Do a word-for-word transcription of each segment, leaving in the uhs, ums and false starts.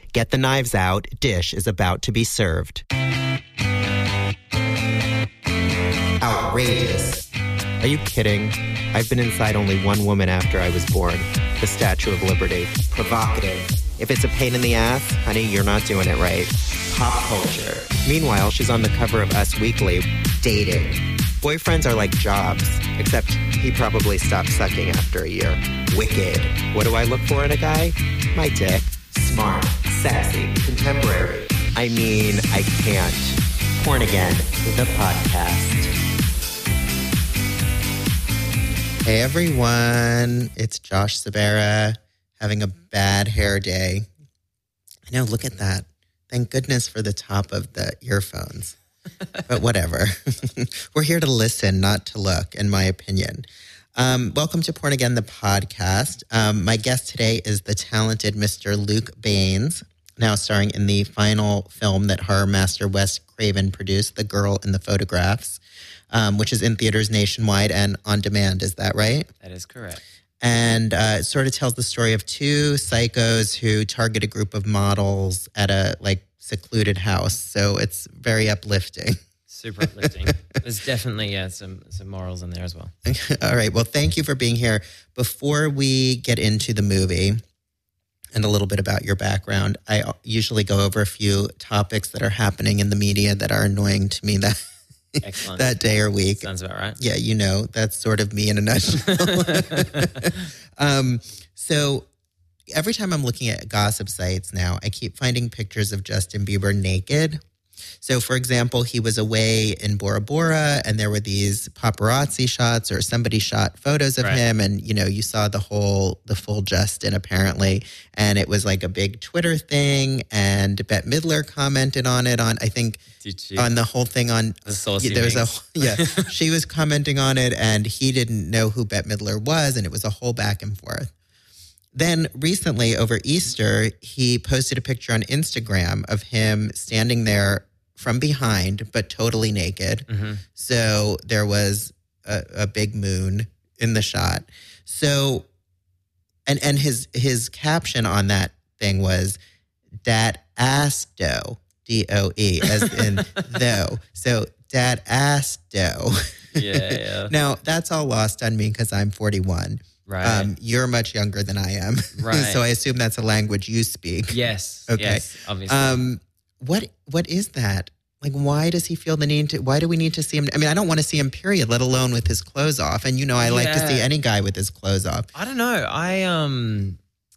Get the knives out. Dish is about to be served. Outrageous. Are you kidding? I've been inside only one woman after I was born. The Statue of Liberty. Provocative. If it's a pain in the ass, honey, you're not doing it right. Pop culture. Meanwhile, she's on the cover of Us Weekly, dating. Boyfriends are like jobs, except he probably stopped sucking after a year. Wicked. What do I look for in a guy? My dick. Smart, sexy, contemporary. I mean, I can't. Porn Again, the podcast. Hey everyone, it's Josh Sabera having a bad hair day. I know, look at that. Thank goodness for the top of the earphones. But whatever. We're here to listen, not to look, in my opinion. Um, welcome to Porn Again, the podcast. Um, my guest today is the talented Mister Luke Baines, now starring in the final film that horror master Wes Craven produced, The Girl in the Photographs, um, which is in theaters nationwide and on demand. Is that right? That is correct. And uh, it sort of tells the story of two psychos who target a group of models at a like secluded house. So it's very uplifting. Super uplifting. There's definitely yeah, some some morals in there as well. All right. Well, thank you for being here. Before we get into the movie and a little bit about your background, I usually go over a few topics that are happening in the media that are annoying to me that Excellent. that day or week. Sounds about right. Yeah, you know, that's sort of me in a nutshell. um, so every time I'm looking at gossip sites now, I keep finding pictures of Justin Bieber naked. So, for example, he was away in Bora Bora and there were these paparazzi shots or somebody shot photos of right. him. And, you know, you saw the whole, the full Justin apparently. And it was like a big Twitter thing. And Bette Midler commented on it on, I think, on the whole thing on, the saucy there was a, yeah, she was commenting on it and he didn't know who Bette Midler was. And it was a whole back and forth. Then recently over Easter, he posted a picture on Instagram of him standing there from behind, but totally naked. Mm-hmm. So there was a, a big moon in the shot. So, and and his his caption on that thing was, "Dat ass dough," D O E, as in though. So, dat ass dough. Yeah, yeah. Now, that's all lost on me because I'm forty-one. Right. Um, you're much younger than I am. Right. So I assume that's a language you speak. Yes. Okay. Yes, obviously. Um, what what is that? Like, why does he feel the need to, why do we need to see him? I mean, I don't want to see him, period, let alone with his clothes off. And, you know, I yeah. like to see any guy with his clothes off. I don't know. I, um,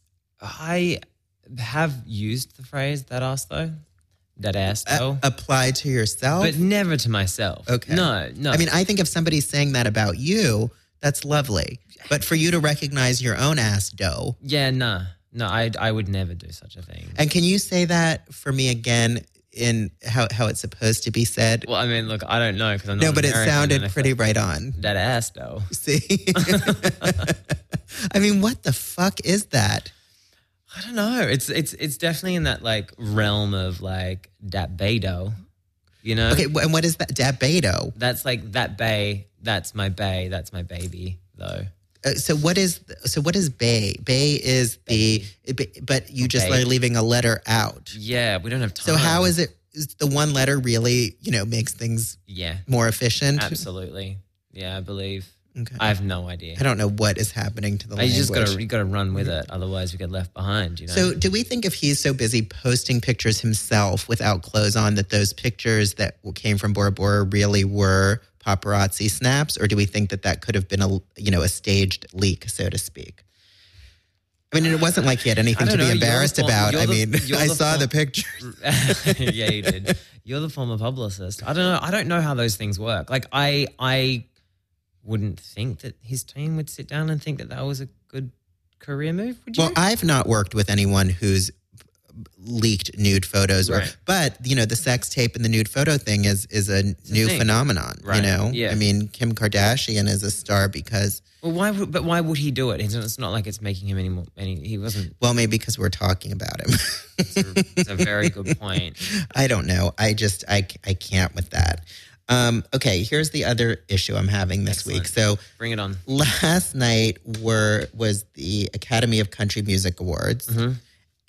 I have used the phrase that ass though. That ass though. A- apply to yourself? But never to myself. Okay. No, no. I mean, I think if somebody's saying that about you, that's lovely. But for you to recognize your own ass dough. Yeah, no. No, I, I would never do such a thing. And can you say that for me again in how, how it's supposed to be said? Well, I mean, look, I don't know because I'm not No, but American, it sounded pretty right on. That ass though. See? I mean, what the fuck is that? I don't know. It's it's it's definitely in that like realm of like dat bedo, you know? Okay, and what is that? Dat bedo? That's like that bay. That's my bay. That's my baby, though. Uh, so what is so what is bay? Bay is the but you just Bay. are leaving a letter out. Yeah, we don't have time. So how is it? Is the one letter really, you know, makes things yeah more efficient? Absolutely. Yeah, I believe. Okay. I have no idea. I don't know what is happening to the language. You just got to you got to run with it, otherwise we get left behind. You know. So, do we think if he's so busy posting pictures himself without clothes on, that those pictures that came from Bora Bora really were paparazzi snaps, or do we think that that could have been a you know a staged leak, so to speak? I mean, it wasn't like he had anything to know. be embarrassed form, about. I the, mean, I the saw form, the pictures. Yeah, you did. You're the former publicist. I don't know. I don't know how those things work. Like, I, I wouldn't think that his team would sit down and think that that was a good career move. Would you? Well, I've not worked with anyone who's leaked nude photos, or, right. but you know, the sex tape and the nude photo thing is is a it's new a phenomenon. Right. You know, yeah. I mean, Kim Kardashian is a star because. Well, why? Would, but why would he do it? It's not like it's making him any more. Any, he wasn't. Well, maybe because we're talking about him. It's a, it's a very good point. I don't know. I just I I can't with that. Um, okay, here's the other issue I'm having this Excellent. week. So bring it on. Last night were was the Academy of Country Music Awards. Mm-hmm.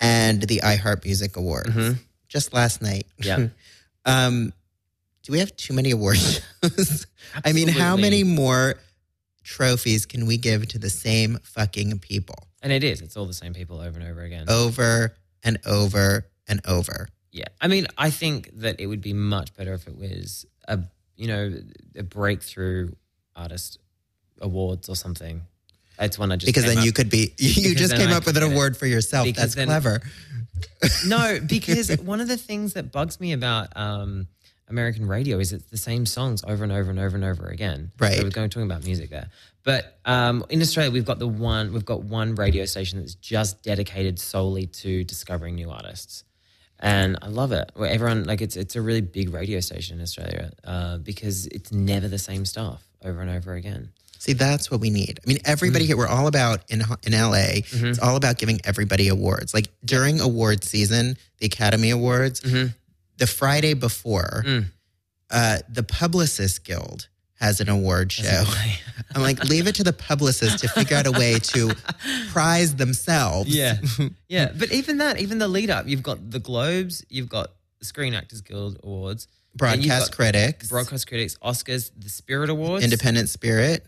and the iHeart Music Awards. Mhm. Just last night. Yeah. um, do we have too many award shows? I mean, how Absolutely. many more trophies can we give to the same fucking people And it is. It's all the same people over and over again. over and over and over? Yeah. I mean, I think that it would be much better if it was a, you know, a breakthrough artist awards or something. That's one I just Because came then up- you could be, you Because just then came I up with could an get it. award for yourself. Because That's then- clever. No, because one of the things that bugs me about um, American radio is it's the same songs over and over and over and over again. Right. So we're going talking about music there. But um, in Australia, we've got the one we've got one radio station that's just dedicated solely to discovering new artists, and I love it. Where everyone like it's it's a really big radio station in Australia uh, because it's never the same stuff over and over again. See, that's what we need. I mean, everybody here, we're all about, in in L A, Mm-hmm. it's all about giving everybody awards. Like during award season, the Academy Awards, Mm-hmm. the Friday before, Mm. uh, the Publicists Guild has an award show. I'm like, leave it to the publicists to figure out a way to prize themselves. Yeah, yeah. But even that, even the lead up, you've got the Globes, you've got the Screen Actors Guild Awards, and you've Broadcast got critics, Broadcast Critics, Oscars, the Spirit Awards. Independent Spirit.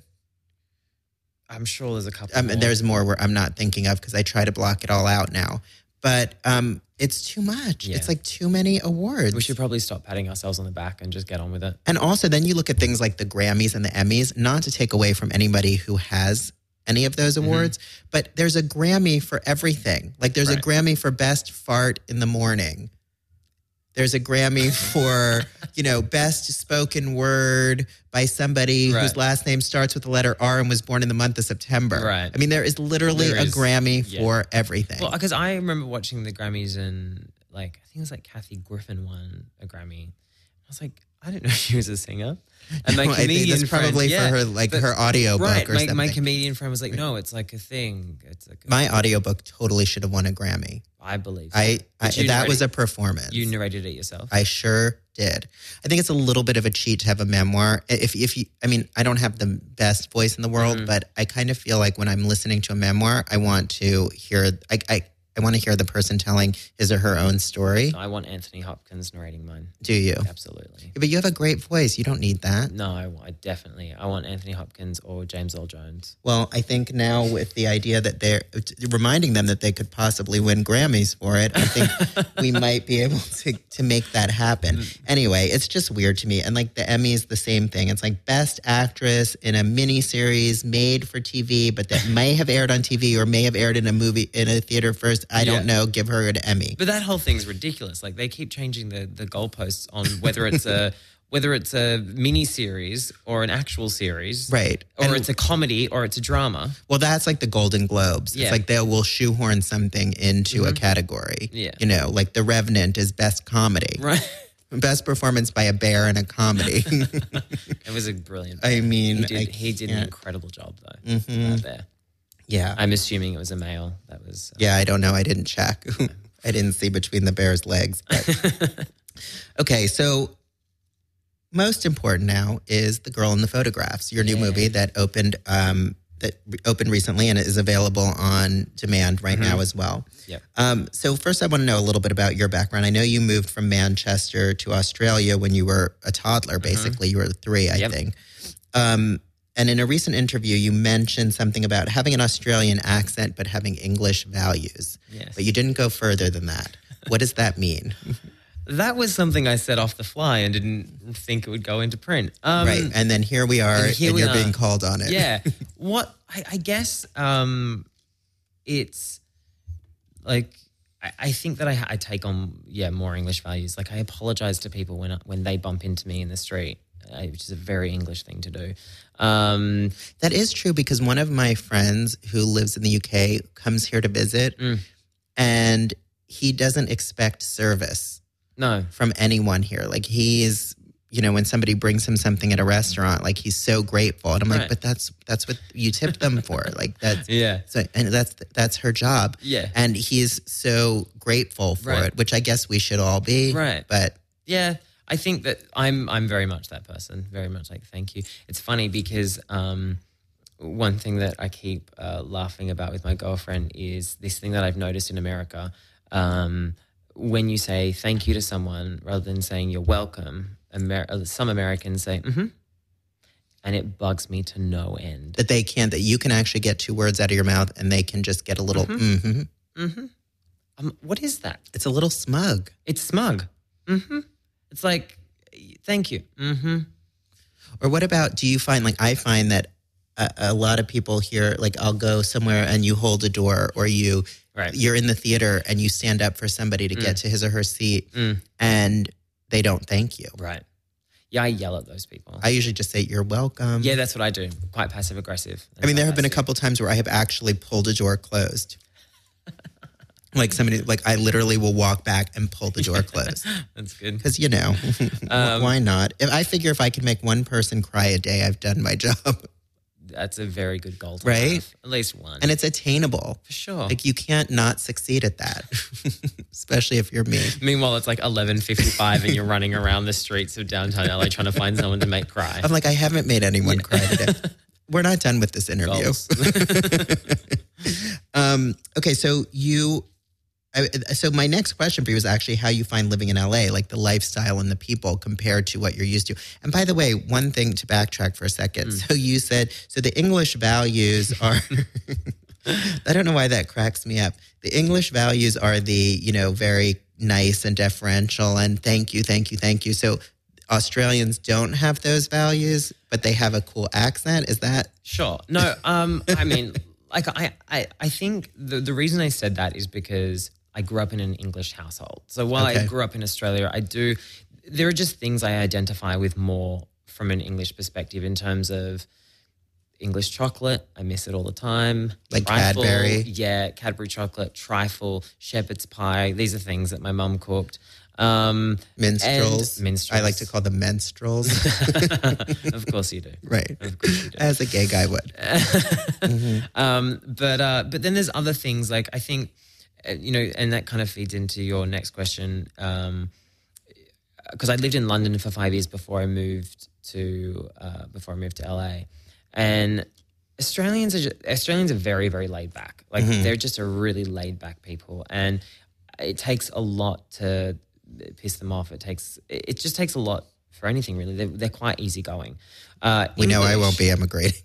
I'm sure there's a couple. Um, more. and there's more where I'm not thinking of because I try to block it all out now. But um, it's too much. Yeah. It's like too many awards. We should probably stop patting ourselves on the back and just get on with it. And also, then you look at things like the Grammys and the Emmys, not to take away from anybody who has any of those awards, but there's a Grammy for everything. Like there's Right. a Grammy for best fart in the morning. There's a Grammy for, you know, best spoken word by somebody Right. whose last name starts with the letter R and was born in the month of September. Right. I mean, there is literally There a is, Grammy yeah. for everything. Well, because I remember watching the Grammys and like I think it was like Kathy Griffin won a Grammy. I was like, I didn't know she was a singer. And my No, I think comedian that's friend, probably yeah, for her, like but- her audio right. book or my, something. my comedian friend was like, no, it's like a thing. It's like a, My audiobook totally should have won a Grammy. I believe so. I, I But you that was narrated- a performance. You narrated it yourself. I sure did. I think it's a little bit of a cheat to have a memoir. If if you, I mean, I don't have the best voice in the world, Mm-hmm. but I kind of feel like when I'm listening to a memoir, I want to hear. I I, I want to hear the person telling his or her own story. I want Anthony Hopkins narrating mine. Do you? Absolutely. But you have a great voice. You don't need that. No, I, I definitely. I want Anthony Hopkins or James Earl Jones. Well, I think now with the idea that they're reminding them that they could possibly win Grammys for it, I think we might be able to, to make that happen. Anyway, it's just weird to me. And like the Emmys, the same thing. It's like best actress in a miniseries made for T V, but that may have aired on T V or may have aired in a movie in a theater first. I don't Yeah. know. Give her an Emmy. But that whole thing's ridiculous. Like they keep changing the the goalposts on whether it's a whether it's a mini series or an actual series, Right. Or And- it's a comedy or it's a drama. Well, that's like the Golden Globes. Yeah. It's like they will shoehorn something into a category. Yeah. You know, like The Revenant is best comedy. Right. Best performance by a bear in a comedy. It was a brilliant. I mean, he did, I he did an can't- incredible job though. Out there. Yeah. I'm assuming it was a male. That was. Uh, Yeah, I don't know. I didn't check. I didn't see between the bear's legs. But. Okay, so most important now is The Girl in the Photographs, your new Yeah. movie that opened um, that re- opened recently and it is available on demand right now as well. Yep. Um, so first, I want to know a little bit about your background. I know you moved from Manchester to Australia when you were a toddler. Basically, you were three, I Yep. think. Um, and in a recent interview, you mentioned something about having an Australian accent but having English values. Yes. But you didn't go further than that. What does that mean? That was something I said off the fly and didn't think it would go into print. Um, Right. And then here we are, and and, here we you're are. being called on it. Yeah. What I, I guess um, it's like I, I think that I, I take on yeah more English values. Like I apologize to people when when they bump into me in the street, uh, which is a very English thing to do. Um, That is true because one of my friends who lives in the U K comes here to visit Mm. and he doesn't expect service no, from anyone here. Like he's, you know, when somebody brings him something at a restaurant, like he's so grateful. And I'm like, Right. but that's that's what you tipped them for. Like that's yeah, so, and that's that's her job. Yeah. And he's so grateful for Right. it, which I guess we should all be. Right. But yeah. I think that I'm I'm very much that person. Very much like thank you. It's funny because um, one thing that I keep uh, laughing about with my girlfriend is this thing that I've noticed in America. Um, when you say thank you to someone rather than saying you're welcome, Amer- some Americans say, mm-hmm. And it bugs me to no end. That they can't, that you can actually get two words out of your mouth and they can just get a little, mm-hmm. Mm-hmm. mm-hmm. Um, what is that? It's a little smug. It's smug. Mm-hmm. It's like, thank you. Mm-hmm. Or what about, do you find, like I find that a, a lot of people here, like I'll go somewhere and you hold a door or you, right. you're in the theater and you stand up for somebody to mm. get to his or her seat mm. and they don't thank you. Right. Yeah, I yell at those people. I usually just say, you're welcome. Yeah, that's what I do. Quite passive aggressive. I mean, there have been a couple times where I have actually pulled a door closed. Like somebody, like I literally will walk back and pull the door closed. That's good. Because, you know, um, why not? If I figure if I can make one person cry a day, I've done my job. That's a very good goal to right? have. At least one. And it's attainable. For sure. Like you can't not succeed at that, especially if you're me. Meanwhile, it's like eleven fifty-five and you're running around the streets of downtown L A trying to find someone to make cry. I'm like, I haven't made anyone yeah. cry today. We're not done with this interview. um, okay, so you... So my next question for you is actually how you find living in L A, like the lifestyle and the people compared to what you're used to. And by the way, one thing to backtrack for a second. Mm. So you said, so the English values are, I don't know why that cracks me up. The English values are the, you know, very nice and deferential and thank you, thank you, thank you. So Australians don't have those values, but they have a cool accent. Is that? Sure. No, um, I mean, like I, I, I think the, the reason I said that is because I grew up in an English household. So while okay. I grew up in Australia, I do, there are just things I identify with more from an English perspective in terms of English chocolate. I miss it all the time. Like trifle, Cadbury? Yeah, Cadbury chocolate, trifle, shepherd's pie. These are things that my mum cooked. Um, minstrels. minstrels. I like to call them menstruals. Of course you do. Right. Of course you do. As a gay guy would. mm-hmm. um, but, uh, but then there's other things like I think, you know, and that kind of feeds into your next question. Um, because I lived in London for five years before I moved to uh, before I moved to L A, and Australians are just, Australians are very very laid back. Like mm-hmm. they're just a really laid back people, and it takes a lot to piss them off. It takes it just takes a lot for anything really. They're, they're quite easygoing. Uh, we English, know I won't be emigrating.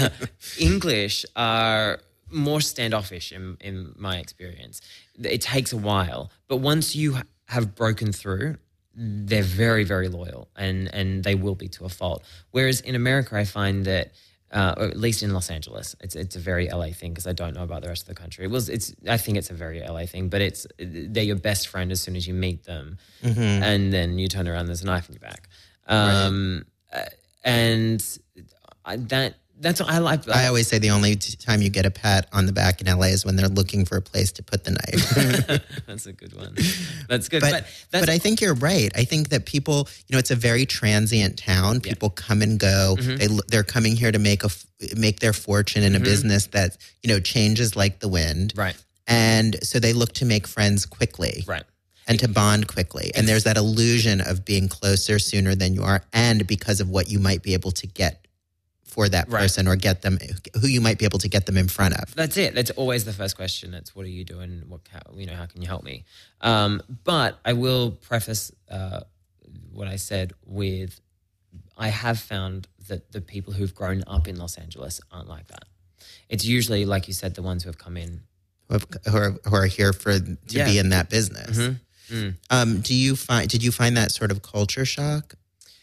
English are more standoffish in, in my experience. It takes a while, but once you have broken through, they're very, very loyal and, and they will be to a fault. Whereas in America, I find that, uh, or at least in Los Angeles, it's it's a very L A thing because I don't know about the rest of the country. It was, it's, I think it's a very L A thing, but it's, they're your best friend as soon as you meet them. Mm-hmm. And then you turn around, there's a knife in your back. Um, right. And I, that, That's what I like. I always say the only time you get a pat on the back in L A is when they're looking for a place to put the knife. That's a good one. That's good. But, but, that's, but I think you're right. I think that people, you know, it's a very transient town. People yeah. come and go. Mm-hmm. They, they're coming here to make a make their fortune in a mm-hmm. business that, you know, changes like the wind. Right. And so they look to make friends quickly. Right. And to bond quickly. And there's that illusion of being closer sooner than you are and because of what you might be able to get for that person right. or get them, who you might be able to get them in front of. That's it. That's always the first question. It's what are you doing? What, how, you know, how can you help me? Um, but I will preface uh, what I said with, I have found that the people who've grown up in Los Angeles aren't like that. It's usually, like you said, the ones who have come in. Who, have, who, are, who are here for to yeah. be in that business. Mm-hmm. Mm. Um, do you find, did you find that sort of culture shock?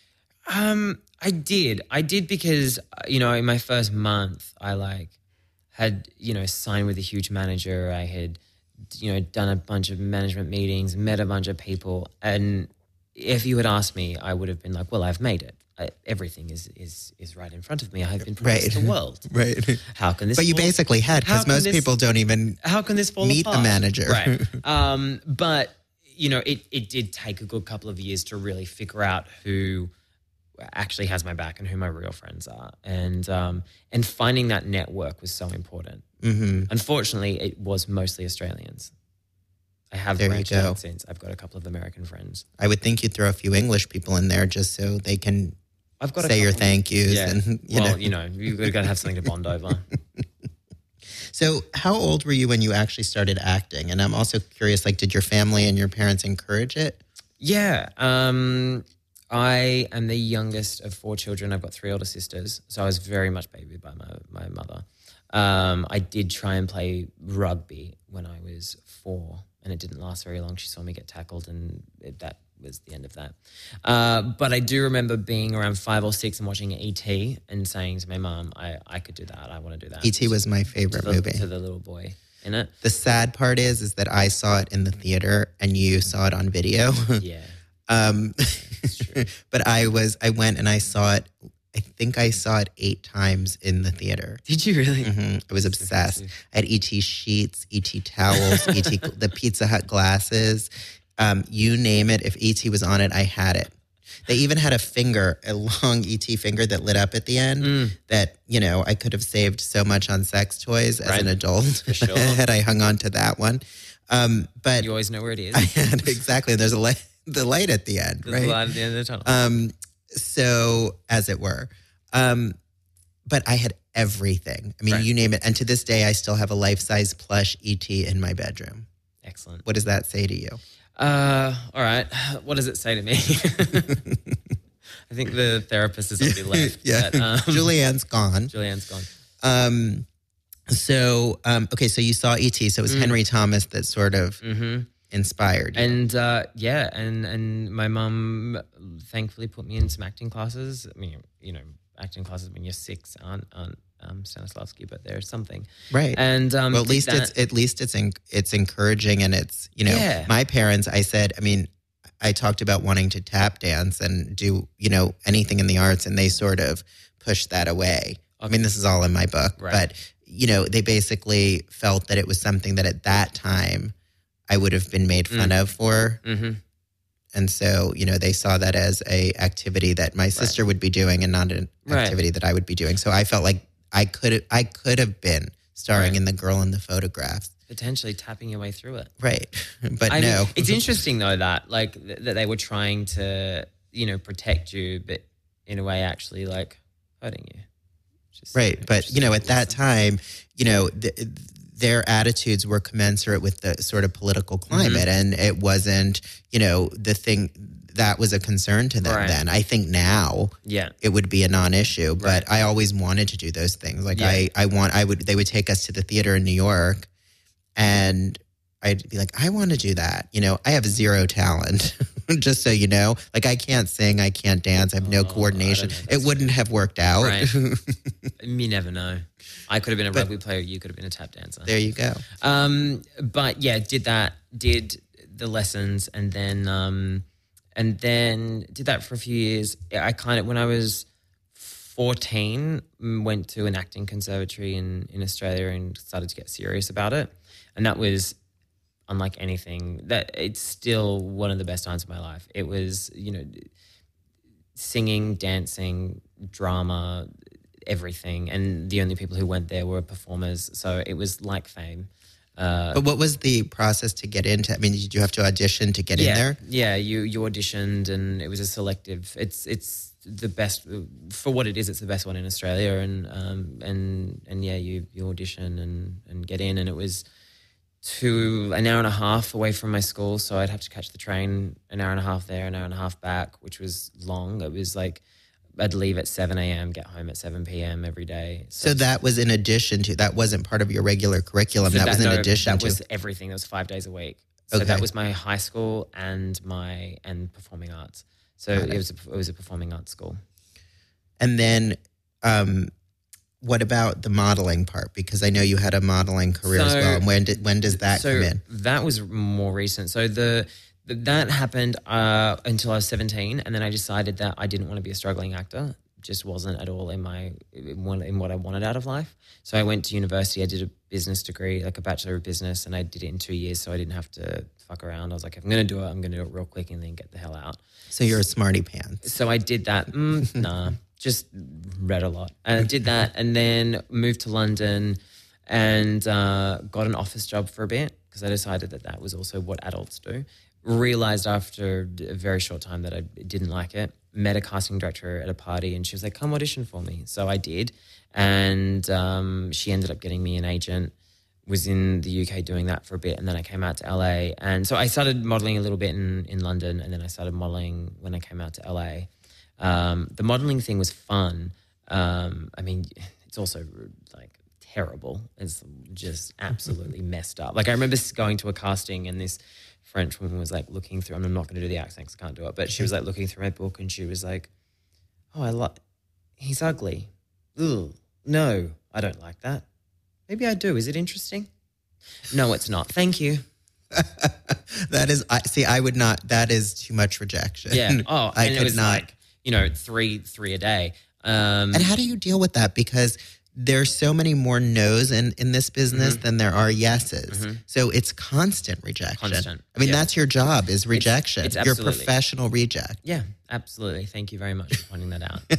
Um, I did. I did because, you know, in my first month, I like had, you know, signed with a huge manager. I had, you know, done a bunch of management meetings, met a bunch of people. And if you had asked me, I would have been like, well, I've made it. I, everything is, is, is right in front of me. I've been promised right. the world. Right. How can this But you fall, basically had, because most this, people don't even how can this fall meet apart? a manager. Right. um, but, you know, it, it did take a good couple of years to really figure out who actually has my back and who my real friends are. And um, and finding that network was so important. Mm-hmm. Unfortunately, it was mostly Australians. I have there branched you go. out since. I've got a couple of American friends. I would think you'd throw a few English people in there just so they can I've got say your thank yous. Yeah. And, you well, know. you know, you've got to have something to bond over. So how old were you when you actually started acting? And I'm also curious, like, did your family and your parents encourage it? Yeah. Um, I am the youngest of four children. I've got three older sisters. So I was very much babied by my, my mother. Um, I did try and play rugby when I was four, and it didn't last very long. She saw me get tackled, and it, that was the end of that. Uh, but I do remember being around five or six and watching E T and saying to my mum, I, I could do that. I want to do that. E T was my favorite to the, movie. To the little boy in it. The sad part is, is that I saw it in the theater and you saw it on video. Yeah. um, but I was, I went and I saw it. I think I saw it eight times in the theater. Did you really? Mm-hmm. I was obsessed. I had E T sheets, E T towels, E T the Pizza Hut glasses. Um, you name it. If E T was on it, I had it. They even had a finger, a long E T finger that lit up at the end. Mm. That, you know, I could have saved so much on sex toys as right. an adult For sure. had I hung on to that one. Um, but you always know where it is. I had exactly. There's a light, the light at the end, There's right? a light at the end of the tunnel. Um, so as it were. Um, but I had everything. I mean, right. you name it. And to this day, I still have a life-size plush E T in my bedroom. Excellent. What does that say to you? Uh, all right. What does it say to me? I think the therapist has already left. Yeah. But, um, Julianne's gone. Julianne's gone. Um, so, um, okay, so you saw E T. So it was mm. Henry Thomas that sort of mm-hmm. inspired you. And uh, yeah, and, and my mum thankfully put me in some acting classes. I mean, you know, acting classes when you're six aren't, aren't um, Stanislavski, but there's something. Right. And um, well, at least that, it's at least it's in, it's encouraging, and it's, you know, yeah. my parents, I said, I mean, I talked about wanting to tap dance and do, you know, anything in the arts, and they sort of pushed that away. Okay. I mean, this is all in my book, right. but, you know, they basically felt that it was something that at that time I would have been made fun mm. of for. Mm-hmm. And so, you know, they saw that as a activity that my sister right. would be doing and not an activity right. that I would be doing. So I felt like I could I could have been starring right. in The Girl in the Photographs. Potentially tapping your way through it. Right. But I no. Mean, it's interesting, though, that like th- that they were trying to, you know, protect you, but in a way actually like hurting you. Just, right. You know, but, you know, at that time, you know, th- their attitudes were commensurate with the sort of political climate. Mm-hmm. And it wasn't, you know, the thing that was a concern to them right. then. I think now yeah. it would be a non-issue, but right. I always wanted to do those things. Like yeah. I, I want, I would, they would take us to the theater in New York and I'd be like, I want to do that. You know, I have zero talent, just so you know. Like, I can't sing, I can't dance, I have no oh, coordination. It wouldn't have worked out. Right. You never know. I could have been a but, rugby player, you could have been a tap dancer. There you go. Um, but yeah, did that, did the lessons, and then um, and then did that for a few years. I kind of, when I was fourteen, went to an acting conservatory in, in Australia and started to get serious about it. And that was unlike anything. That it's still one of the best times of my life. It was, you know, singing, dancing, drama, everything. And the only people who went there were performers. So it was like fame. Uh, but what was the process to get into? I mean, did you have to audition to get yeah, in there? Yeah, you you auditioned, and it was a selective. It's it's the best for what it is. It's the best one in Australia, and um and and yeah, you you audition and and get in, and it was to an hour and a half away from my school, so I'd have to catch the train an hour and a half there, an hour and a half back, which was long. It was like I'd leave at seven a.m., get home at seven p.m. every day. So, so that was in addition to, that wasn't part of your regular curriculum. So that, that was in no, addition that to. That was everything. That was five days a week. So okay. that was my high school and my and performing arts. So it. it was a, it was a performing arts school. And then um, what about the modeling part? Because I know you had a modeling career so, as well. And when did when does that so come in? That was more recent. So the that happened uh, until I was seventeen, and then I decided that I didn't want to be a struggling actor. Just wasn't at all in my in what I wanted out of life. So I went to university. I did a business degree, like a bachelor of business, and I did it in two years. So I didn't have to fuck around. I was like, if I'm going to do it, I'm going to do it real quick and then get the hell out. So you're a smarty pants. So I did that. Mm, nah, just read a lot. And I did that, and then moved to London and uh, got an office job for a bit because I decided that that was also what adults do. Realized after a very short time that I didn't like it. Met a casting director at a party, and she was like, come audition for me. So I did, and um, she ended up getting me an agent. was in the U K doing that for a bit, and then I came out to L A. And so I started modeling a little bit in, in London, and then I started modeling when I came out to L A. Um, the modeling thing was fun. Um, I mean, it's also like terrible. It's just absolutely messed up. Like I remember going to a casting and this French woman was like looking through, and I'm not going to do the accent 'cause I can't do it, but she was like looking through my book and she was like, oh, I like, he's ugly. Ugh, no, I don't like that. Maybe I do. Is it interesting? No, it's not. Thank you. That is, I see, I would not, that is too much rejection. Yeah. Oh, I and could it was not. like, you know, three, three a day. Um, And how do you deal with that? Because there's so many more no's in, in this business Mm-hmm. than there are yeses. Mm-hmm. So it's constant rejection. Constant, I mean, yeah. that's your job is rejection. it's You're absolutely- professional reject. Yeah, absolutely. Thank you very much for pointing that out.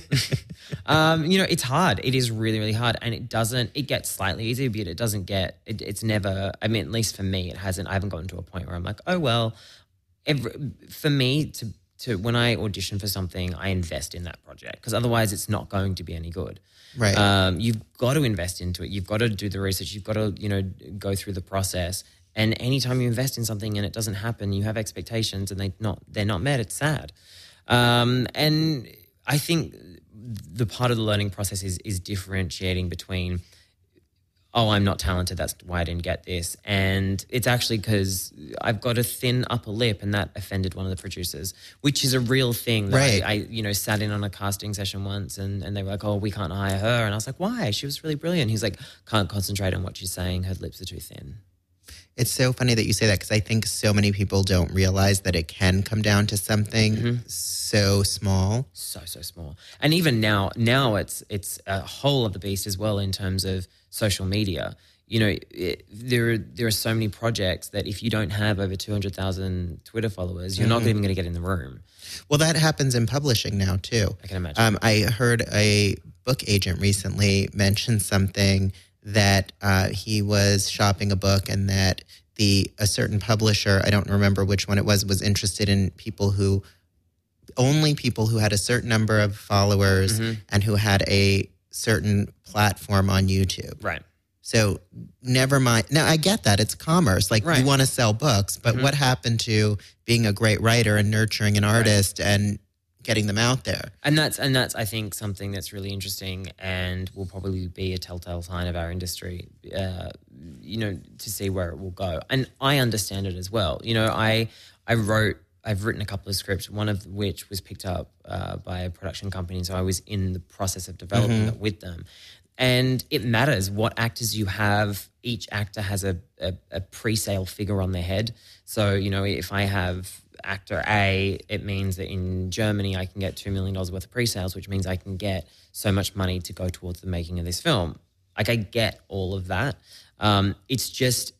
um, you know, it's hard. It is really, really hard. And it doesn't, it gets slightly easier, but it doesn't get, it, it's never, I mean, at least for me, it hasn't, I haven't gotten to a point where I'm like, oh, well, every, for me to, to, when I audition for something, I invest in that project because otherwise it's not going to be any good. Right. Um, you've got to invest into it. You've got to do the research. You've got to, you know, go through the process. And anytime you invest in something and it doesn't happen, you have expectations and they not they're not met. It's sad. Um, and I think the part of the learning process is is differentiating between, oh, I'm not talented, that's why I didn't get this. And it's actually because I've got a thin upper lip and that offended one of the producers, which is a real thing. That Right. I, I, you know, sat in on a casting session once and, and they were like, oh, we can't hire her. And I was like, why? She was really brilliant. He's like, can't concentrate on what she's saying. Her lips are too thin. It's so funny that you say that because I think so many people don't realize that it can come down to something Mm-hmm. so small. So, so small. And even now, now it's it's a whole other beast as well in terms of social media. You know, it, there, there are so many projects that if you don't have over two hundred thousand Twitter followers, you're not even going to get in the room. Well, that happens in publishing now too. I can imagine. Um, I heard a book agent recently mention something that uh, he was shopping a book and that the a certain publisher, I don't remember which one it was, was interested in people who only people who had a certain number of followers Mm-hmm. and who had a certain platform on YouTube. Right. So never mind. Now I get that it's commerce. Like Right. Mm-hmm. you want to sell books, but what happened to being a great writer and nurturing an artist and getting them out there? And that's and that's I think something that's really interesting and will probably be a telltale sign of our industry. Uh, you know, to see where it will go. And I understand it as well. You know, I I wrote. I've written a couple of scripts, one of which was picked up uh, by a production company. So I was in the process of developing it with them. And it matters what actors you have. Each actor has a, a, a pre-sale figure on their head. So, you know, if I have actor A, it means that in Germany I can get two million dollars worth of pre-sales, which means I can get so much money to go towards the making of this film. Like I get all of that. Um, it's just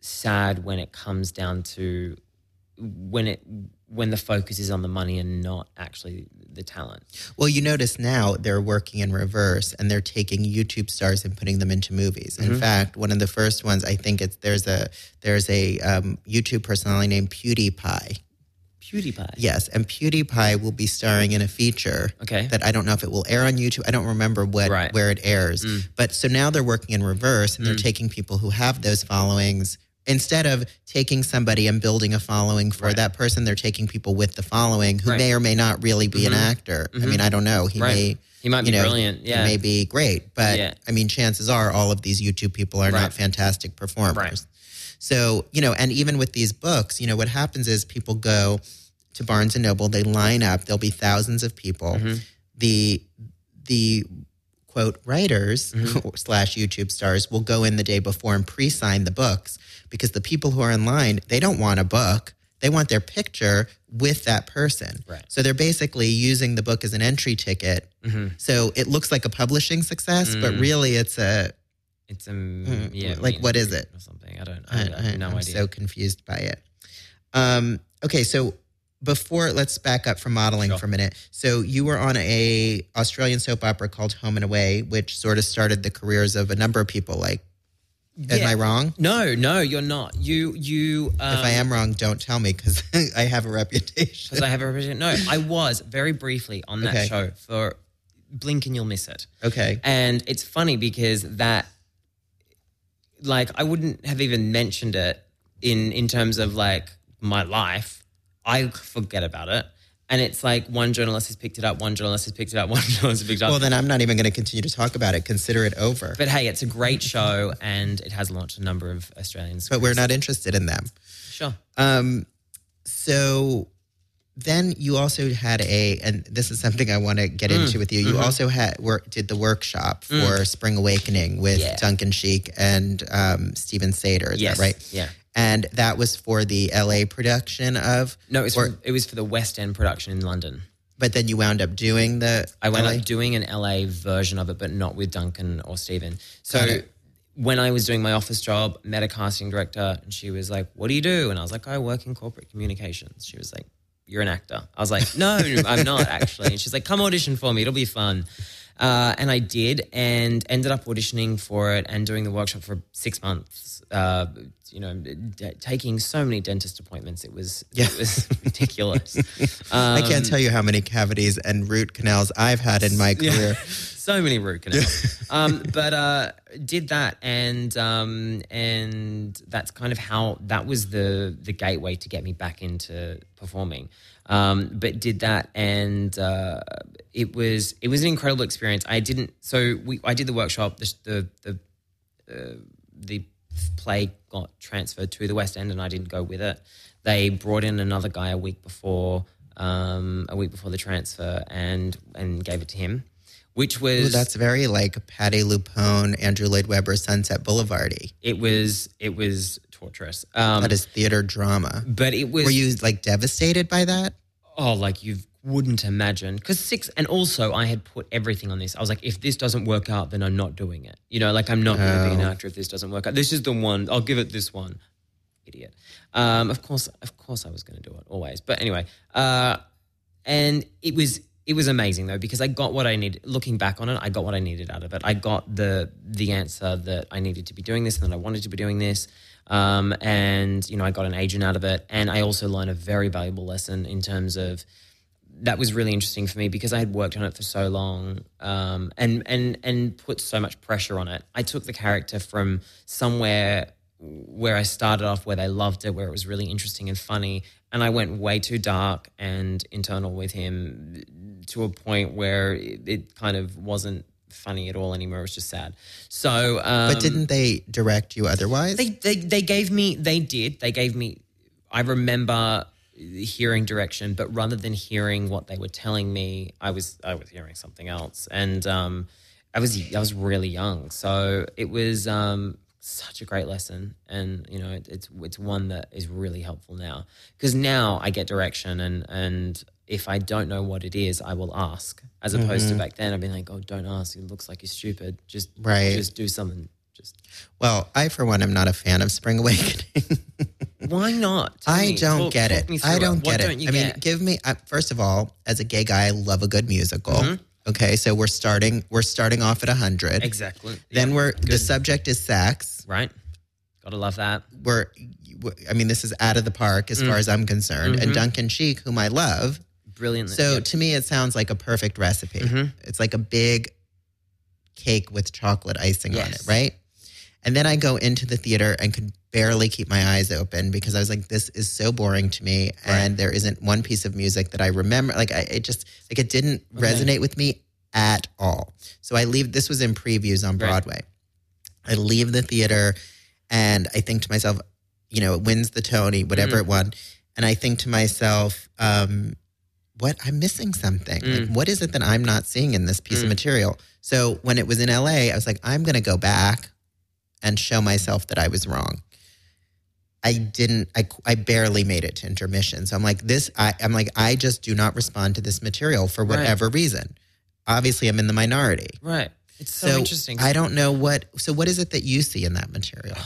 sad when it comes down to when it when the focus is on the money and not actually the talent. Well, you notice now they're working in reverse and they're taking YouTube stars and putting them into movies. In fact, one of the first ones, I think it's there's a there's a um, YouTube personality named PewDiePie. PewDiePie. Yes, and PewDiePie will be starring in a feature Okay. that I don't know if it will air on YouTube. I don't remember what Right. where it airs. But so now they're working in reverse and they're taking people who have those followings. Instead of taking somebody and building a following for Right. that person, they're taking people with the following who Right. may or may not really be an actor. I mean, I don't know. He Right. may He might be you know, brilliant. Yeah. He may be great. But Yeah. I mean, chances are all of these YouTube people are Right. not fantastic performers. Right. So, you know, and even with these books, you know, what happens is people go to Barnes and Noble, they line up, there'll be thousands of people. Mm-hmm. The the quote writers Mm-hmm. slash YouTube stars will go in the day before and pre-sign the books because the people who are in line, they don't want a book. They want their picture with that person. Right. So they're basically using the book as an entry ticket. Mm-hmm. So it looks like a publishing success, but Mm. really it's a, It's um yeah. like, what is it? Or something. I don't. I, I, I have no I'm idea. so confused by it. Um, okay, so before, let's back up from modeling Sure. for a minute. So you were on a Australian soap opera called Home and Away, which sort of started the careers of a number of people. Like, am Yeah. I wrong? No, no, you're not. You you. Um, If I am wrong, don't tell me because I have a reputation. because I have a revision. No, I was very briefly on that Okay. show for blink and you'll miss it. Okay. And it's funny because that like I wouldn't have even mentioned it in in terms of like my life. I forget about it. And it's like one journalist has picked it up, one journalist has picked it up, one journalist has picked it up. Well, then I'm not even going to continue to talk about it. Consider it over. But hey, it's a great show and it has launched a number of Australians. But we're not interested in them. Sure. Um, so then you also had a, and this is something I want to get Mm, into with you. You mm-hmm. also had work, did the workshop for Mm. Spring Awakening with Yeah. Duncan Sheik and um, Steven Sater. Is Yes. that right? Yeah. And that was for the L A production of. No, it was, or- for, it was for the West End production in London. But then you wound up doing the. I went L A? up doing an L A version of it, but not with Duncan or Steven. So Got it. when I was doing my office job, met a casting director and she was like, what do you do? And I was like, I work in corporate communications. She was like, you're an actor. I was like, no, I'm not actually. And she's like, come audition for me. It'll be fun. Uh, and I did and ended up auditioning for it and doing the workshop for six months. Uh, you know, d- taking so many dentist appointments. It was, Yeah. it was ridiculous. I Um, can't tell you how many cavities and root canals I've had in my Yeah. career. So many root canals. um, but uh, did that, and um, and that's kind of how that was the the gateway to get me back into performing. Um, but did that, and uh, it was it was an incredible experience. I didn't. So we I did the workshop. The the the, uh, the play got transferred to the West End, and I didn't go with it. They brought in another guy a week before, um, a week before the transfer, and and gave it to him. Which was Ooh, that's very like Patti LuPone, Andrew Lloyd Webber, Sunset Boulevard-y. it was it was torturous. Um, That is theater drama. but it was Were you like devastated by that? oh like you wouldn't imagine because six and also I had put everything on this. I was like, if this doesn't work out, then I'm not doing it. You know, like I'm not going to be an Oh. actor if this doesn't work out. This is the one. I'll give it this one. Idiot. Um, of course, of course, I was going to do it always. But anyway, uh, and it was. It was amazing though because I got what I needed. Looking back on it, I got what I needed out of it. I got the the answer that I needed to be doing this and that I wanted to be doing this. Um, and you know, I got an agent out of it, and I also learned a very valuable lesson in terms of that was really interesting for me because I had worked on it for so long um, and and and put so much pressure on it. I took the character from somewhere where I started off where they loved it, where it was really interesting and funny, and I went way too dark and internal with him to a point where it, it kind of wasn't funny at all anymore. It was just sad. So, um, But didn't they direct you otherwise? they, they they gave me they did they gave me I remember hearing direction, but rather than hearing what they were telling me, I was I was hearing something else, and um, I was I was really young, so it was um, such a great lesson, and you know it, it's it's one that is really helpful now because now I get direction, and and if I don't know what it is, I will ask, as opposed to back then I'd be like, oh, don't ask, it looks like you're stupid, just Right. just do something. Just Well, I, for one, am not a fan of Spring Awakening. why not? Tell I me. don't Talk- get talk it. me through I don't What get it. don't you I mean, get? give me, I, first of all, as a gay guy, I love a good musical. Mm-hmm. Okay, so we're starting, we're starting off at one hundred. Exactly. Then Yeah. we're, the subject is sex. Right. Gotta love that. We're, I mean, this is out of the park as far as I'm concerned. And Duncan Sheik, whom I love. Brilliant. So Mm-hmm. Yeah. to me, it sounds like a perfect recipe. Mhm. It's like a big cake with chocolate icing on it, Yes. right? And then I go into the theater and could barely keep my eyes open because I was like, this is so boring to me. And there isn't one piece of music that I remember. Like, I, it just, like, it didn't resonate with me at all. So I leave, this was in previews on Right. Broadway. I leave the theater and I think to myself, you know, it wins the Tony, whatever it won. And I think to myself, um, what, I'm missing something. Like, what is it that I'm not seeing in this piece of material? So when it was in L A, I was like, I'm going to go back and show myself that I was wrong. I didn't, I, I barely made it to intermission. So I'm like, this, I, I'm like, I just do not respond to this material for Right. whatever reason. Obviously, I'm in the minority. Right. It's so, So interesting. I don't know what, so what is it that you see in that material?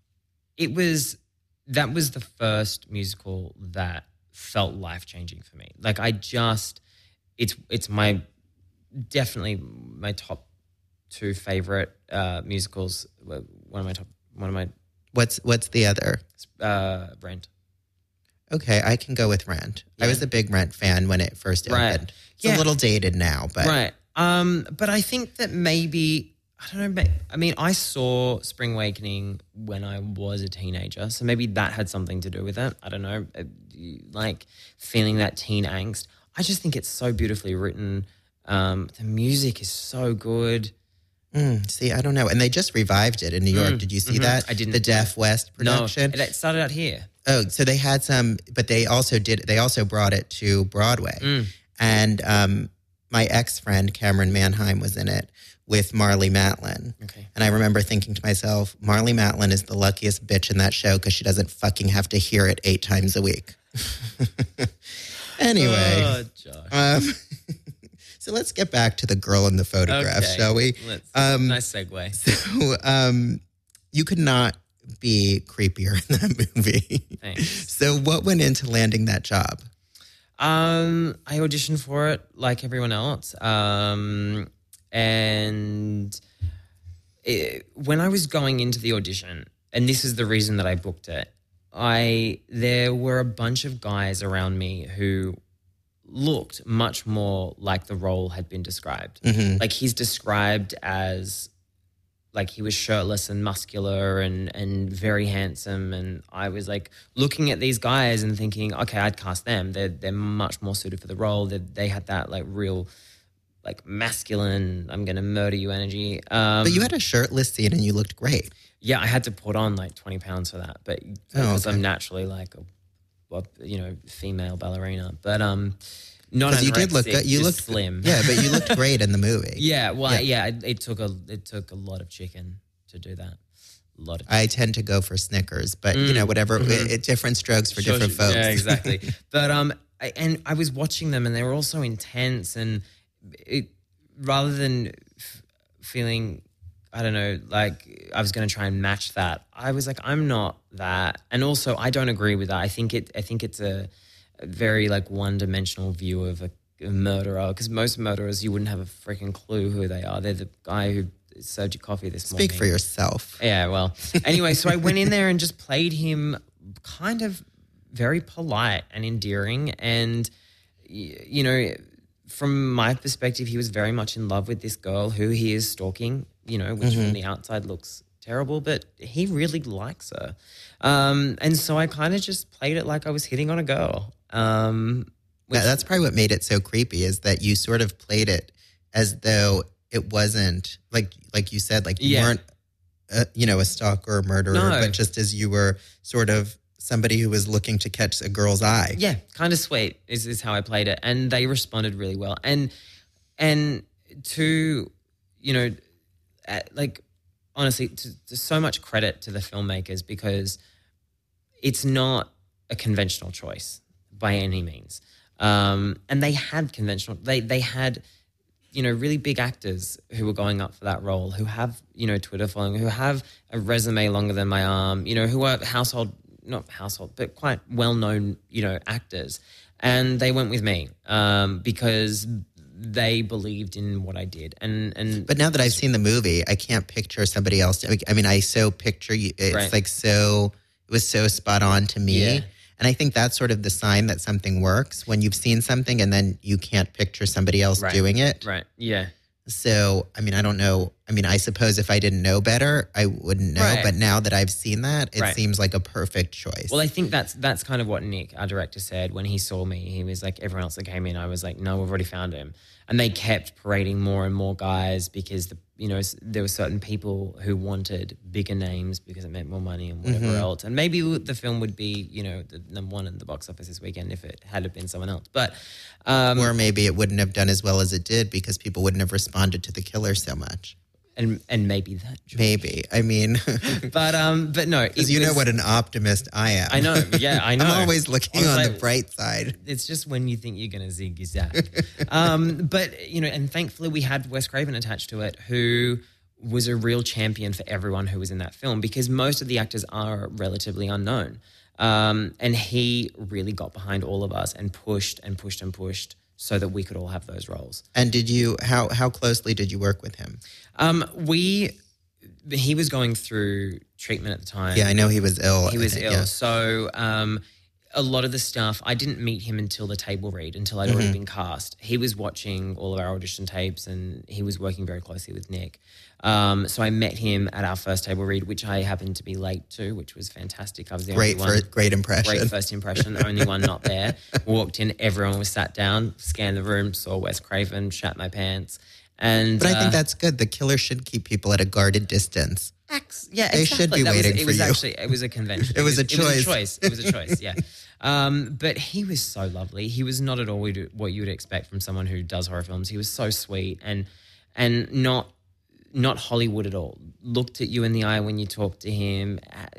it was, that was the first musical that felt life-changing for me. Like I just, it's, it's my, definitely my top two favorite uh, musicals. One of my top, one of my, What's, what's the other? uh, Rent. Okay, I can go with Rent. I Yeah. was a big Rent fan when it first Right. opened. It's Yeah. a little dated now, but Right. Um, but I think that maybe I don't know. I mean, I saw Spring Awakening when I was a teenager, so maybe that had something to do with it. I don't know, like feeling that teen angst. I just think it's so beautifully written. Um, the music is so good. Mm, see, I don't know. And they just revived it in New York. Mm, Did you see mm-hmm. that? I didn't. The Deaf West production. No, it started out here. Oh, so they had some, but they also did, they also brought it to Broadway. Mm. And um, my ex-friend, Cameron Manheim, was in it with Marlee Matlin. Okay. And I remember thinking to myself, Marlee Matlin is the luckiest bitch in that show because she doesn't fucking have to hear it eight times a week. Anyway. Oh, Josh. Um, so let's get back to the girl in the photograph, okay. shall we? Let's, um, nice segue. So um, you could not be creepier in that movie. Thanks. So what went into landing that job? Um, I auditioned for it like everyone else. Um, and it, when I was going into the audition, and this is the reason that I booked it, I there were a bunch of guys around me who looked much more like the role had been described. Mm-hmm. Like he's described as like he was shirtless and muscular and and very handsome, and I was like looking at these guys and thinking, okay, I'd cast them. They're they're much more suited for the role. They they had that like real like masculine, I'm gonna murder you energy. Um, But you had a shirtless scene and you looked great. Yeah, I had to put on like twenty pounds for that, but Oh, because okay. I'm naturally like a, well, you know, female ballerina. But um, not Because you did look anorexic, good. You just looked slim. Yeah, but you looked great in the movie. Yeah, well, Yeah. yeah, it, it took a it took a lot of chicken to do that. A lot of. I tend to go for Snickers, but you know, whatever. Mhm. It, it- different strokes for Sure, different sure. folks. Yeah, exactly. But um, I, and I was watching them, and they were all so intense, and it rather than f- feeling, I don't know, like I was going to try and match that, I was like, I'm not that, and also I don't agree with that. I think it, I think it's a, a very like one-dimensional view of a, a murderer, because most murderers you wouldn't have a freaking clue who they are. They're the guy who served you coffee this morning. Speak for yourself. Yeah, well, anyway, so I went in there and just played him kind of very polite and endearing. And, y- you know, from my perspective, he was very much in love with this girl who he is stalking, you know, which from the outside looks terrible, but he really likes her. Um, and so I kind of just played it like I was hitting on a girl. Um, which, Yeah, that's probably what made it so creepy is that you sort of played it as though it wasn't like like you said, like you Yeah. weren't, a, you know, a stalker or murderer, No. but just as you were sort of somebody who was looking to catch a girl's eye. Yeah, kind of sweet is, is how I played it. And they responded really well. And, and to, you know, uh, like, honestly, to, to so much credit to the filmmakers, because it's not a conventional choice by any means. Um, and they had conventional, they, they had, you know, really big actors who were going up for that role, who have, you know, Twitter following, who have a resume longer than my arm, you know, who are household, not household, but quite well-known, you know, actors. And they went with me um, because they believed in what I did. And, and But now that I've seen the movie, I can't picture somebody else. I mean, I so picture you. It's Right. like so, it was so spot on to me. Yeah. And I think that's sort of the sign that something works when you've seen something and then you can't picture somebody else Right. doing it. Right, yeah. So, I mean, I don't know. I mean, I suppose if I didn't know better, I wouldn't know. Right. But now that I've seen that, it Right. seems like a perfect choice. Well, I think that's that's kind of what Nick, our director, said when he saw me. He was like, everyone else that came in, I was like, no, we've already found him. And they kept parading more and more guys because, the, you know, s- there were certain people who wanted bigger names because it meant more money and whatever Mm-hmm. else. And maybe the film would be, you know, the number one in the box office this weekend if it had been someone else. But um, or maybe it wouldn't have done as well as it did because people wouldn't have responded to the killer so much. and and maybe that. Job. Maybe. I mean, But um, but no, because it you know was- what an optimist I am. I know. Yeah, I know. I'm always looking I was on like, the bright side. It's just when you think you're going to zig, you zag. um, but, you know, and thankfully we had Wes Craven attached to it, who was a real champion for everyone who was in that film, because most of the actors are relatively unknown. Um, and he really got behind all of us and pushed and pushed and pushed so that we could all have those roles. And did you, how, how closely did you work with him? Um, we, he was going through treatment at the time. Yeah, I know he was ill. He was I think, ill. yeah. So um, a lot of the stuff, I didn't meet him until the table read, until I'd already been cast. He was watching all of our audition tapes and he was working very closely with Nick. Um, so I met him at our first table read, which I happened to be late to, which was fantastic. I was the Great only one. for, great impression. Great first impression, the only one not there. Walked in, everyone was sat down, scanned the room, saw Wes Craven, shat my pants. And, but I uh, think that's good. The killer should keep people at a guarded distance. Ex- yeah, They exactly. should be That waiting was, it for was you. Actually, it was a convention. It was a It was a choice. choice. It was a choice, yeah. Um, but he was so lovely. He was not at all what you would expect from someone who does horror films. He was so sweet and and not not Hollywood at all. Looked at you in the eye when you talked to him,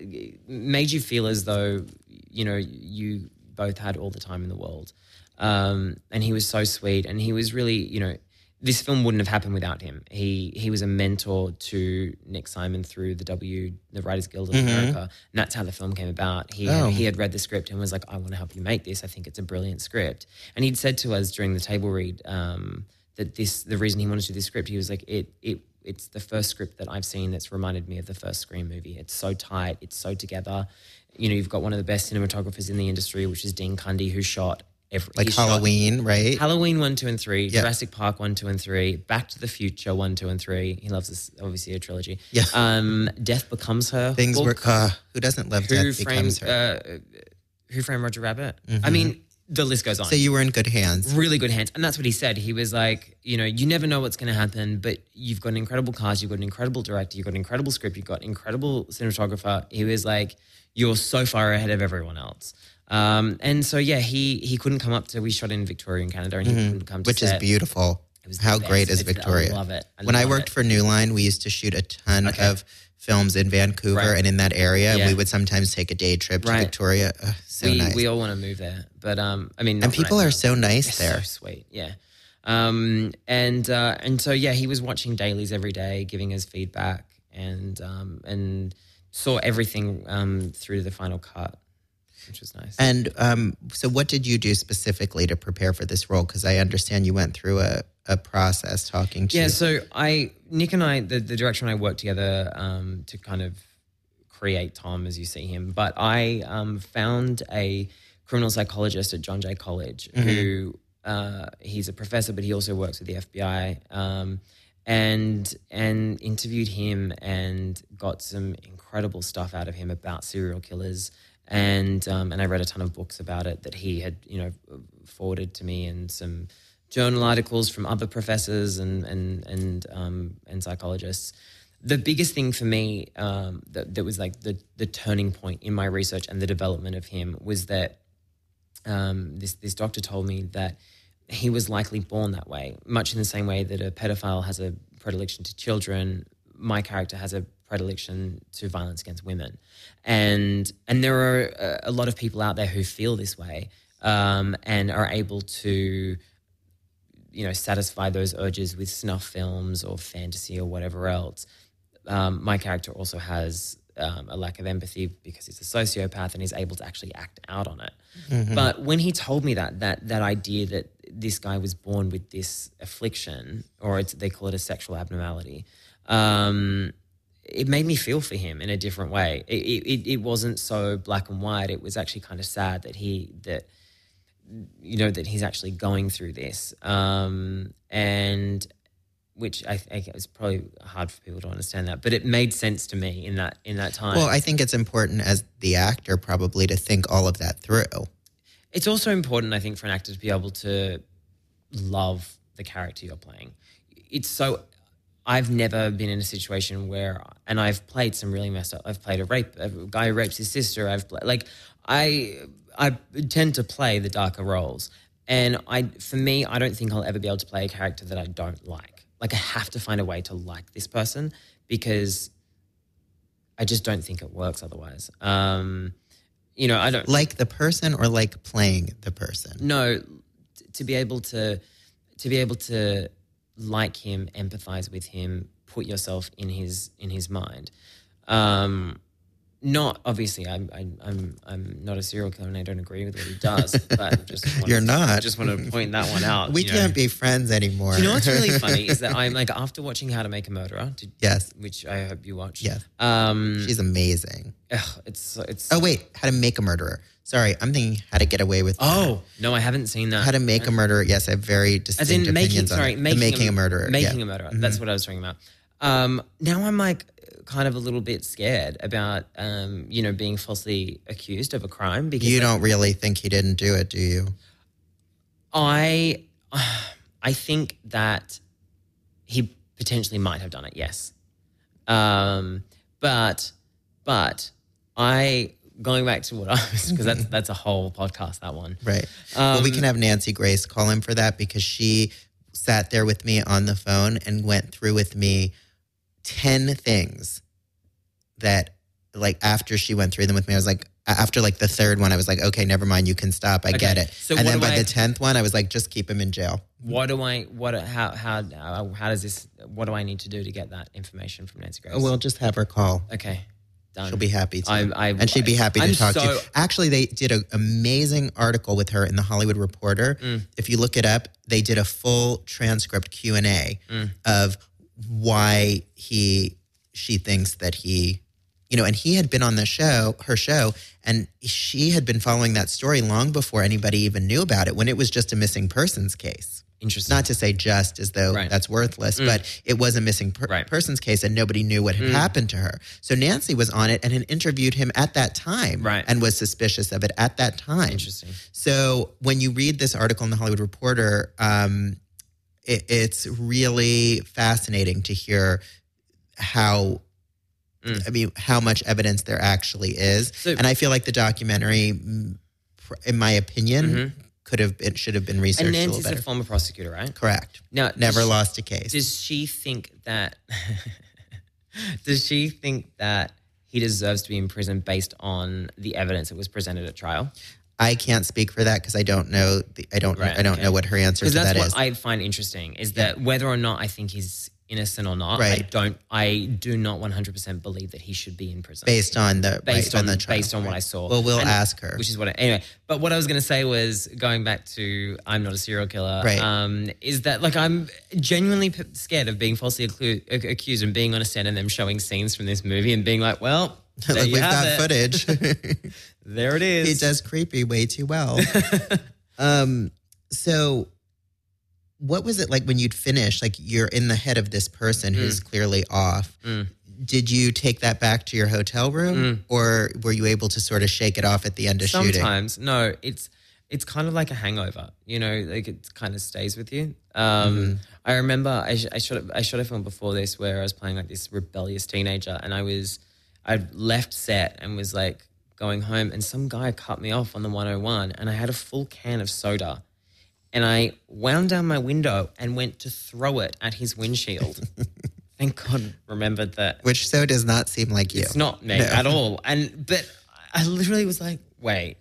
made you feel as though, you know, you both had all the time in the world. Um, and he was so sweet, and he was really, you know, this film wouldn't have happened without him. He he was a mentor to Nick Simon through the W, the Writers Guild of America, and that's how the film came about. He Oh. had, he had read the script and was like, "I want to help you make this. I think it's a brilliant script." And he'd said to us during the table read um, that this the reason he wanted to do this script, he was like, "It it it's the first script that I've seen that's reminded me of the first Scream movie. It's so tight, it's so together. You know, you've got one of the best cinematographers in the industry, which is Dean Cundy, who shot." Every, Like he shot Halloween, right? Halloween one, two, and three, Yeah. Jurassic Park one, two, and three, Back to the Future one, two, and three. He loves this, obviously a trilogy. Yeah. Um, Death Becomes Her. Things book. were, uh, who doesn't love Who Death Becomes framed Her? uh, Who Framed Roger Rabbit? I mean, the list goes on. So you were in good hands. Really good hands. And that's what he said. He was like, you know, you never know what's going to happen, but you've got an incredible cast, you've got an incredible director, you've got an incredible script, you've got an incredible cinematographer. He was like, you're so far ahead of everyone else. Um, and so, yeah, he he couldn't come up to, we shot in Victoria in Canada, and he couldn't come to Which is set. beautiful. It was the How best. great is It's- Victoria? I love it. I when I love worked it. for New Line, we used to shoot a ton Okay. of films in Vancouver Right. and in that area. Yeah. And we would sometimes take a day trip to Right. Victoria. Ugh, so we, nice. we all want to move there. But, um, I mean, not and people right are now. so nice They're there. so sweet, yeah. Um, and uh, and so yeah, he was watching dailies every day, giving us feedback, and um, and saw everything um, through to the final cut, which was nice. And um, so what did you do specifically to prepare for this role? Because I understand you went through a, a process talking to yeah, so I Nick and I, the, the director and I worked together um, to kind of create Tom as you see him. But I um, found a criminal psychologist at John Jay College who uh, he's a professor, but he also works with the F B I. Um, and and interviewed him and got some incredible stuff out of him about serial killers. And um, and I read a ton of books about it that he had, you know, forwarded to me, and some journal articles from other professors and and and um, and psychologists. The biggest thing for me um, that, that was like the the turning point in my research and the development of him was that um, this this doctor told me that he was likely born that way, much in the same way that a pedophile has a predilection to children. My character has a predilection to violence against women, and and there are a, a lot of people out there who feel this way um, and are able to, you know, satisfy those urges with snuff films or fantasy or whatever else. Um, my character also has um, a lack of empathy because he's a sociopath and he's able to actually act out on it. Mm-hmm. But when he told me that that that idea that this guy was born with this affliction, or it's, they call it a sexual abnormality, um, it made me feel for him in a different way. It, it, it wasn't so black and white. It was actually kind of sad that he that you know that he's actually going through this, um, and which I think it's probably hard for people to understand that, but it made sense to me in that in that time. Well, I think it's important as the actor probably to think all of that through. It's also important, I think, for an actor to be able to love the character you're playing. It's so... I've never been in a situation where... And I've played some really messed up... I've played a rape... A guy who rapes his sister. I've played... Like, I... I tend to play the darker roles. And I, for me, I don't think I'll ever be able to play a character that I don't like. Like, I have to find a way to like this person because I just don't think it works otherwise. Um... You know, I don't... Like the person or like playing the person? No, t- to be able to to be able to like him, empathize with him, put yourself in his in his mind. Um, not obviously, I'm I'm I'm I'm not a serial killer and I don't agree with what he does. But just wanted, You're not. Just want to point that one out. We you can't know. be friends anymore. You know what's really funny is that I'm like, after watching How to Make a Murderer, did, Yes. which I hope you watched. Yes. Um, She's amazing. ugh, it's it's Oh, wait. How to Make a Murderer. Sorry, I'm thinking How to Get Away with Murder. Oh, no, I haven't seen that. How to Make a Murderer. Yes, I have very distinct As in making, opinions sorry, on it. making, the making a, a Murderer. Making yeah. a Murderer. Mm-hmm. That's what I was talking about. Um, now I'm like kind of a little bit scared about, um, you know, being falsely accused of a crime. Because You like, don't really think he didn't do it, do you? I, I think that he potentially might have done it, yes. Um, but, but I, going back to what I was, because that's, that's a whole podcast, that one. Right. Um, well, we can have Nancy Grace call him for that because she sat there with me on the phone and went through with me ten things that, like, after she went through them with me, I was like, after like the third one, I was like, okay, never mind, you can stop. I Okay. get it. So and what then do by I- the tenth one, I was like, just keep him in jail. What do I, what, how, how, how, how does this, what do I need to do to get that information from Nancy Grace? Oh, we'll just have her call. Okay. Done. She'll be happy to. I, I, and she'd be happy to I'm talk to so- you. Actually, they did an amazing article with her in the Hollywood Reporter. Mm. If you look it up, they did a full transcript Q and A Mm. of why he, she thinks that he, you know, and he had been on the show, her show, and she had been following that story long before anybody even knew about it when it was just a missing persons case. Interesting. Not to say just as though Right. that's worthless, Mm. but it was a missing per- Right. persons case and nobody knew what had Mm. happened to her. So Nancy was on it and had interviewed him at that time Right. and was suspicious of it at that time. Interesting. So when you read this article in the Hollywood Reporter, um, it, it's really fascinating to hear how, Mm. I mean, how much evidence there actually is. So- and I feel like the documentary, mm, pr- in my opinion, Mhm. could have been, should have been researched And a little Nancy's better. a former prosecutor, right? Correct. Now, Never does she- lost a case. Does she think that, does she think that he deserves to be in prison based on the evidence that was presented at trial? I can't speak for that because I don't know. The, I don't. Right, I don't okay. know what her answer Because to that's that what is. I find interesting is that whether or not I think he's innocent or not, I Right. don't, I do not one hundred percent believe that he should be in prison. based on the based right, on, the trial, based on what right. I saw. Well, we'll And- ask her. Which is what I, anyway. But what I was going to say was going back to I'm not a serial killer. Right. Um, is that like I'm genuinely p- scared of being falsely accu- ac- accused and being on a set and them showing scenes from this movie and being like, well, there Like, you we've have got it. footage. There it is. He does creepy way too well. um. So, what was it like when you'd finish? Like you're in the head of this person who's clearly off. Mm. Did you take that back to your hotel room, Mm. or were you able to sort of shake it off at the end of shooting? Sometimes, no, it's it's kind of like a hangover, you know, like it kind of stays with you. Um, Mm-hmm. I remember I, sh- I shot a, I shot a film before this where I was playing like this rebellious teenager, and I was I'd left set and was like going home, and some guy cut me off on the one oh one, and I had a full can of soda, and I wound down my window and went to throw it at his windshield. Thank God remembered that. Which so does not seem like you. It's not me No. at all. And but I literally was like, wait,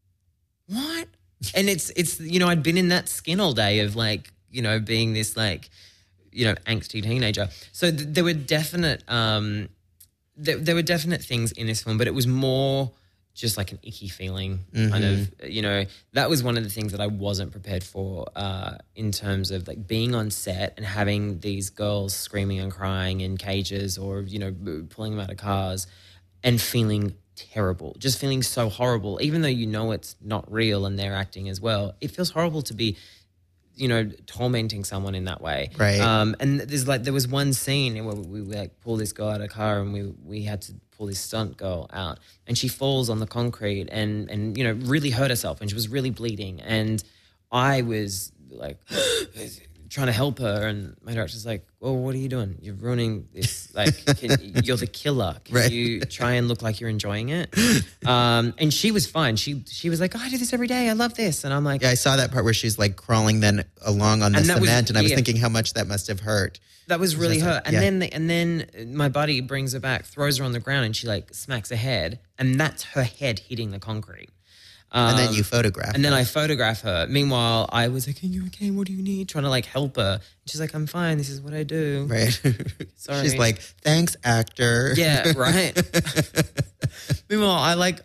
what? And it's it's you know, I'd been in that skin all day of like, you know, being this like, you know, angsty teenager. So th- there were definite um there, there were definite things in this film, but it was more just like an icky feeling kind of, you know, that was one of the things that I wasn't prepared for uh, in terms of like being on set and having these girls screaming and crying in cages or, you know, b- pulling them out of cars and feeling terrible, just feeling so horrible, even though you know it's not real and they're acting as well. It feels horrible to be, you know, tormenting someone in that way. Right. Um, and there's like, there was one scene where we, we like pull this girl out of a car and we, we had to pull this stunt girl out and she falls on the concrete and, and, you know, really hurt herself and she was really bleeding. And I was like trying to help her and my director's like, well, what are you doing? You're ruining this. Like, can, you're the killer. Can Right. you try and look like you're enjoying it? Um, and she was fine. She, she was like, oh, I do this every day. I love this. And I'm like, Yeah, I saw that part where she's like crawling then along on the And that was- cement, and I was yeah. thinking how much that must have hurt. that was really Just her. like- And yeah. then the, and then my buddy brings her back, throws her on the ground, and she like smacks her head, and that's her head hitting the concrete. Um, And then you photograph. and then her. I photograph her. Meanwhile, I was like, "Are you okay? What do you need?" Trying to like help her. And she's like, "I'm fine. This is what I do." right. Sorry. She's like, thanks, actor. Yeah, right. Meanwhile, I like,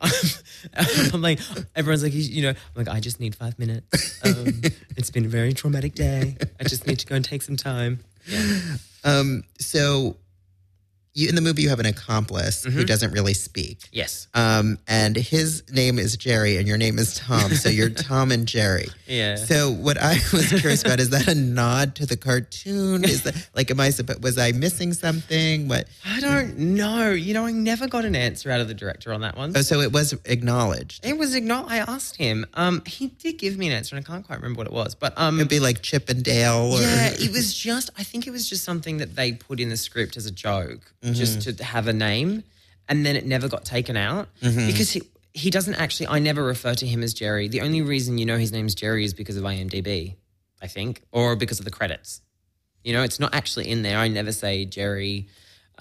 I'm like, everyone's like, you know, I'm like, I just need five minutes. Um, it's been a very traumatic day. I just need to go and take some time. Yeah. Um. So, you, in the movie you have an accomplice who doesn't really speak. Yes. Um, and his name is Jerry and your name is Tom. So you're Tom and Jerry. Yeah. So what I was curious about, is that a nod to the cartoon? Is that like, am I, suppo- was I missing something? What? I don't know. You know, I never got an answer out of the director on that one. Oh, so it was acknowledged. It was ignored. I asked him. Um, he did give me an answer, and I can't quite remember what it was. But um, It'd be like Chip and Dale. Or... yeah, it was just. I think it was just something that they put in the script as a joke, mm-hmm. just to have a name, and then it never got taken out mm-hmm. because he he doesn't actually. I never refer to him as Jerry. The only reason you know his name's Jerry is because of IMDb, I think, or because of the credits. You know, it's not actually in there. I never say Jerry.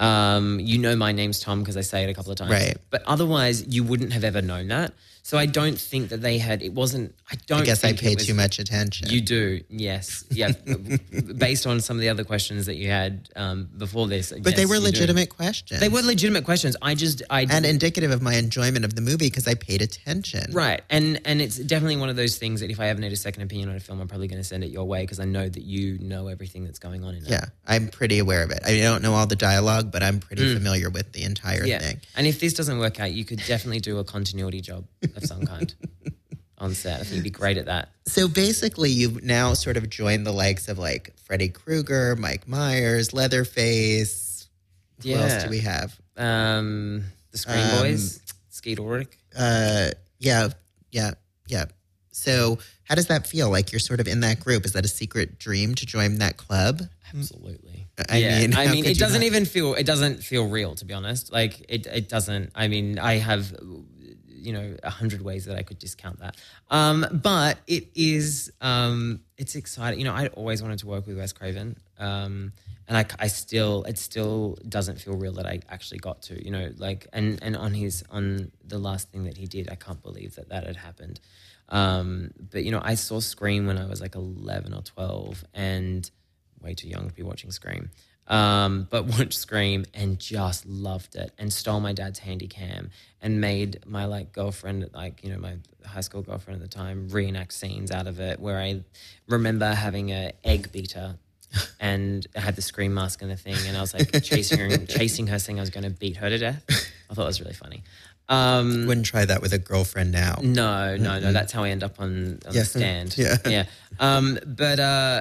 Um, you know my name's Tom because I say it a couple of times. Right. But otherwise, you wouldn't have ever known that. So I don't think that they had, it wasn't, I don't I guess I think paid it was, too much attention. You do, yes. Yeah. Based on some of the other questions that you had um, before this. But yes, they were you legitimate do. questions. They were legitimate questions. I just, I. And indicative of my enjoyment of the movie because I paid attention. Right. And and it's definitely one of those things that if I ever need a second opinion on a film, I'm probably going to send it your way because I know that you know everything that's going on in it. Yeah. I'm pretty aware of it. I don't know all the dialogue, but I'm pretty mm. familiar with the entire yeah. thing. And if this doesn't work out, you could definitely do a continuity job of some kind. On set. I think you'd be great at that. So basically you've now sort of joined the likes of like Freddy Krueger, Mike Myers, Leatherface. Who yeah. else do we have? Um, the Scream um, Boys, Skeet Ulrich. Uh, yeah, yeah, yeah. So how does that feel? Like you're sort of in that group. Is that a secret dream to join that club? Absolutely. I yeah. mean, I mean, it doesn't not? even feel, it doesn't feel real, to be honest. Like it, it doesn't, I mean, I have, you know, a hundred ways that I could discount that. Um, but it is, um, it's exciting. You know, I always wanted to work with Wes Craven. Um, and I, I still, it still doesn't feel real that I actually got to, you know, like, and, and on his, on the last thing that he did, I can't believe that that had happened. Um, but, you know, I saw Scream when I was like eleven or twelve and way too young to be watching Scream. Um, but watched Scream and just loved it and stole my dad's handy cam and made my like girlfriend, like, you know, my high school girlfriend at the time, reenact scenes out of it where I remember having a egg beater and I had the Scream mask and the thing and I was like chasing her, chasing her saying I was going to beat her to death. I thought it was really funny. Um, Wouldn't try that with a girlfriend now. No, no, no. That's how I end up on, on yeah. the stand. Yeah. Yeah. Um, but uh,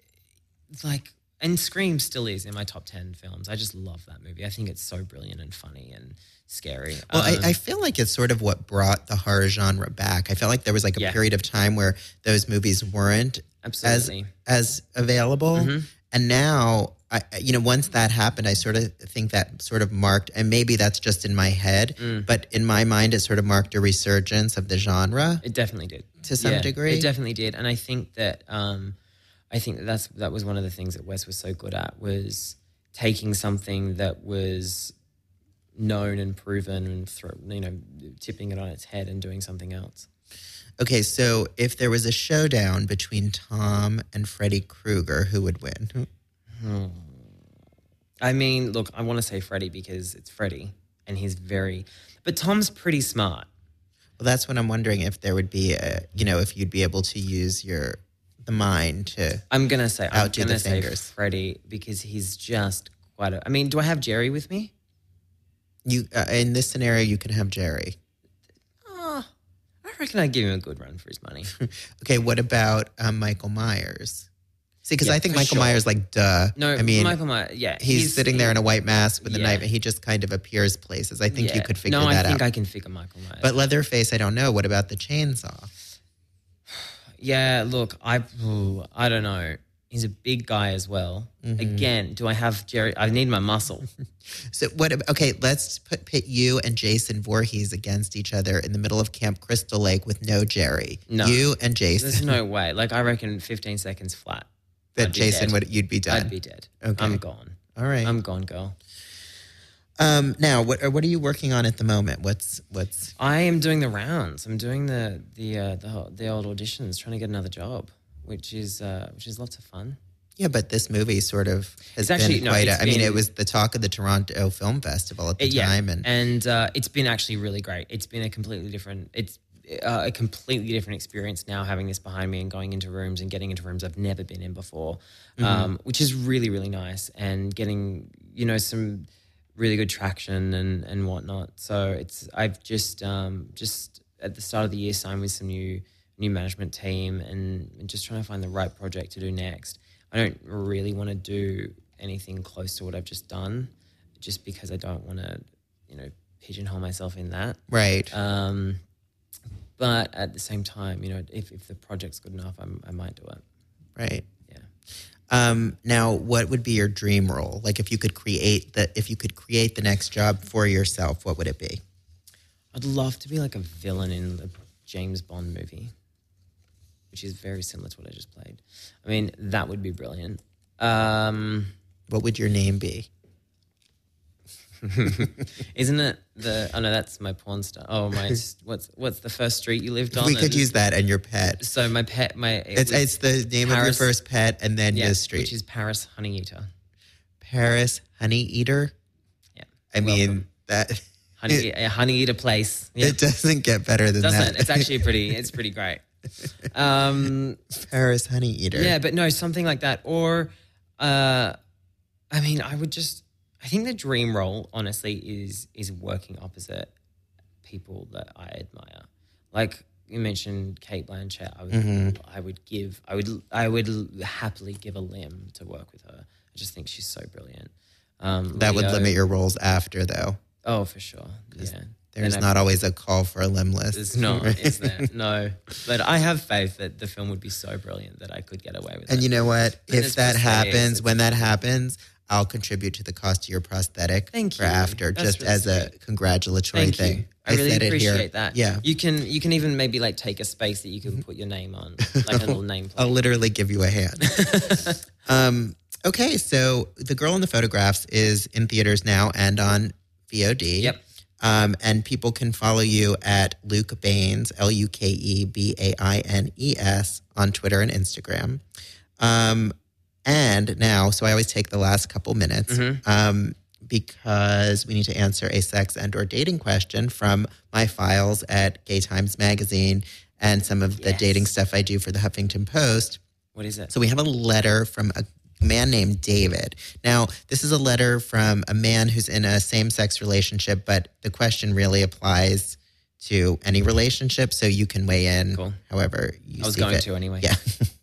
like, and Scream still is in my top ten films. I just love that movie. I think it's so brilliant and funny and scary. Well, um, I, I feel like it's sort of what brought the horror genre back. I felt like there was like a yeah. period of time where those movies weren't Absolutely. as as available. Mm-hmm. And now, I, you know, once that happened, I sort of think that sort of marked, and maybe that's just in my head, Mm. but in my mind, it sort of marked a resurgence of the genre It definitely did. to some Yeah, degree. It definitely did. And I think that um, I think that that's, that was one of the things that Wes was so good at was taking something that was known and proven and, throw, you know, tipping it on its head and doing something else. Okay, so if there was a showdown between Tom and Freddy Krueger, who would win? Hmm. I mean, look, I want to say Freddy because it's Freddy and he's very, but Tom's pretty smart. Well, that's what I'm wondering if there would be a, you know, if you'd be able to use your, the mind to I'm going to say, I'm outdo going the to say fingers. Freddie because he's just quite a, I mean, do I have Jerry with me? You, uh, in this scenario, you can have Jerry. Oh, I reckon I'd give him a good run for his money. Okay, what about um, Michael Myers? See, because Yeah, I think for Michael sure. Myers, like, duh. No, I mean, Michael Myers, yeah. he's, sitting there in a white mask with a yeah. knife, and he just kind of appears places. I think yeah. you could figure no, that I think out. I can figure Michael Myers. But Leatherface, I don't know. What about the chainsaw? Yeah, look, I ooh, I don't know. He's a big guy as well. Mm-hmm. Again, do I have Jerry? I need my muscle. So what? ab- Okay, let's put pit you and Jason Voorhees against each other in the middle of Camp Crystal Lake with no Jerry. No. You and Jason. There's no way. Like, I reckon fifteen seconds flat. that I'd be Jason dead. would you'd be done. I'd be dead. Okay. I'm gone. All right. I'm gone, girl. Um, now, what what are you working on at the moment? What's what's I am doing the rounds. I'm doing the the uh, the, the old auditions, trying to get another job, which is uh, which is lots of fun. yeah? But this movie sort of has It's actually- been no, quite. it's a, I mean, been- it was the talk of the Toronto Film Festival at the Uh, yeah, time, and and uh, it's been actually really great. It's been a completely different. It's uh, a completely different experience now having this behind me and going into rooms and getting into rooms I've never been in before, Mm-hmm. um, which is really really nice. And getting you know some really good traction and and whatnot. So it's I've just um, just at the start of the year signed with some new new management team and, and just trying to find the right project to do next. I don't really want to do anything close to what I've just done, just because I don't want to, you know, pigeonhole myself in that. Right. Um, but at the same time, you know, if, if the project's good enough, I'm, I might do it. Right. Yeah. Um, now, what would be your dream role? Like, if you could create the if you could create the next job for yourself, what would it be? I'd love to be like a villain in a James Bond movie, which is very similar to what I just played. I mean, that would be brilliant. Um, What would your name be? Isn't it the? Oh no, that's my porn star. Oh my, what's what's the first street you lived on? We could And use that and your pet. So my pet, my it It's was it's the name of your Paris- first pet and then yeah, the street. which is Paris Honey Eater. Paris Honey Eater. Yeah, I mean Welcome. that honey a Honey Eater place. Yeah. it doesn't get better than Doesn't that. it's actually pretty. It's pretty great. Um, Paris Honey Eater. yeah, but no, something like that, or uh, I mean, I would just. I think the dream role, honestly, is is working opposite people that I admire. Like you mentioned, Kate Blanchett. I would, Mm-hmm. I would give, I would, I would happily give a limb to work with her. I just think she's so brilliant. Um, That would Leo- limit your roles after, though. Oh, for sure. Yeah, There's And I- not always a call for a limb list. It's not, is there? No, but I have faith that the film would be so brilliant that I could get away with it. And you know what? And If it's that prosthetics, happens, it's- when that happens, I'll contribute to the cost of your prosthetic Thank for you. after, That's just really as a sweet. congratulatory Thank thing. you. I really said it appreciate here. that. Yeah. You can you can even maybe like take a space that you can put your name on, like a little name I'll plate. literally give you a hand. um, okay, so The Girl in the Photographs is in theaters now and on V O D. Yep. Um, and people can follow you at Luke Baines, L U K E B A I N E S, on Twitter and Instagram. Um, and now, so I always take the last couple minutes Mm-hmm. um, because we need to answer a sex and or dating question from my files at Gay Times Magazine and some of the Yes. dating stuff I do for the Huffington Post. What is it? So we have a letter from a man named David. Now, this is a letter from a man who's in a same-sex relationship, but the question really applies to any relationship, so you can weigh in Cool. however you I was see going fit. to anyway. Yeah.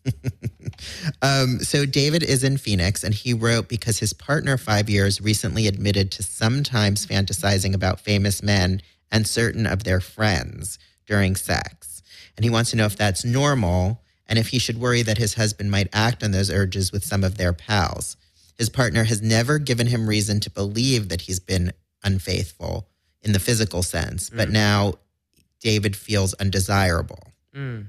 um, so David is in Phoenix, and he wrote because his partner, five years, recently admitted to sometimes fantasizing about famous men and certain of their friends during sex. And he wants to know if that's normal and if he should worry that his husband might act on those urges with some of their pals. His partner has never given him reason to believe that he's been unfaithful in the physical sense, but now David feels undesirable. Mm.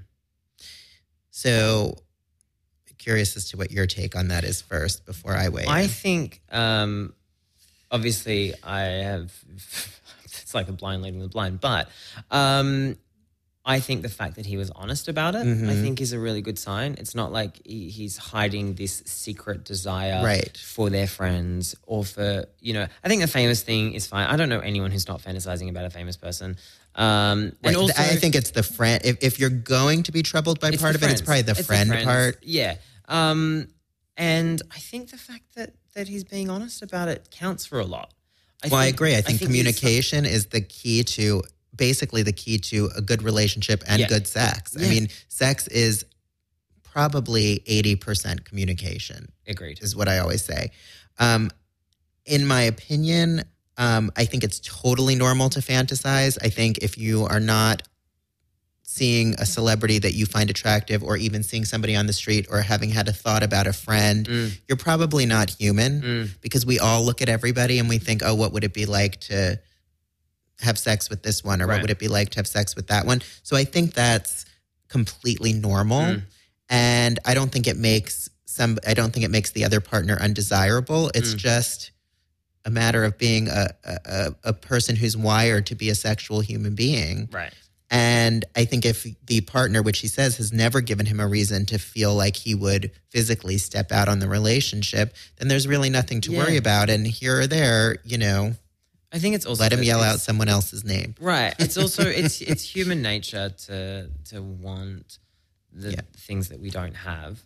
So curious as to what your take on that is first before I weigh I in. think, um, obviously, I have. It's like a blind leading the blind, but um, I think the fact that he was honest about it, Mm-hmm. I think, is a really good sign. It's not like he, he's hiding this secret desire Right. for their friends or for, you know, I think the famous thing is fine. I don't know anyone who's not fantasizing about a famous person. Um, Right. and also, I think it's the friend. If, if you're going to be troubled by it's part the of it, it's friends. probably the It's friend friends. part. Yeah. Um, and I think the fact that, that he's being honest about it counts for a lot. I Well, I think- agree. I think he's- communication is the key to basically the key to a good relationship and Yeah. good sex. I Yeah. mean, sex is probably eighty percent communication. Agreed. Is what I always say. Um, in my opinion, um, I think it's totally normal to fantasize. I think if you are not seeing a celebrity that you find attractive or even seeing somebody on the street or having had a thought about a friend, Mm. you're probably not human Mm. because we all look at everybody and we think, oh, what would it be like to have sex with this one or Right. what would it be like to have sex with that one? So I think that's completely normal. Mm. And I don't think it makes some, I don't think it makes the other partner undesirable. It's Mm. just a matter of being a, a, a person who's wired to be a sexual human being. Right. And I think if the partner, which he says has never given him a reason to feel like he would physically step out on the relationship, then there's really nothing to Yeah. worry about. And here or there, you know, I think it's also let him that yell out it's- someone else's name. Right. It's also it's it's human nature to to want the Yeah. things that we don't have.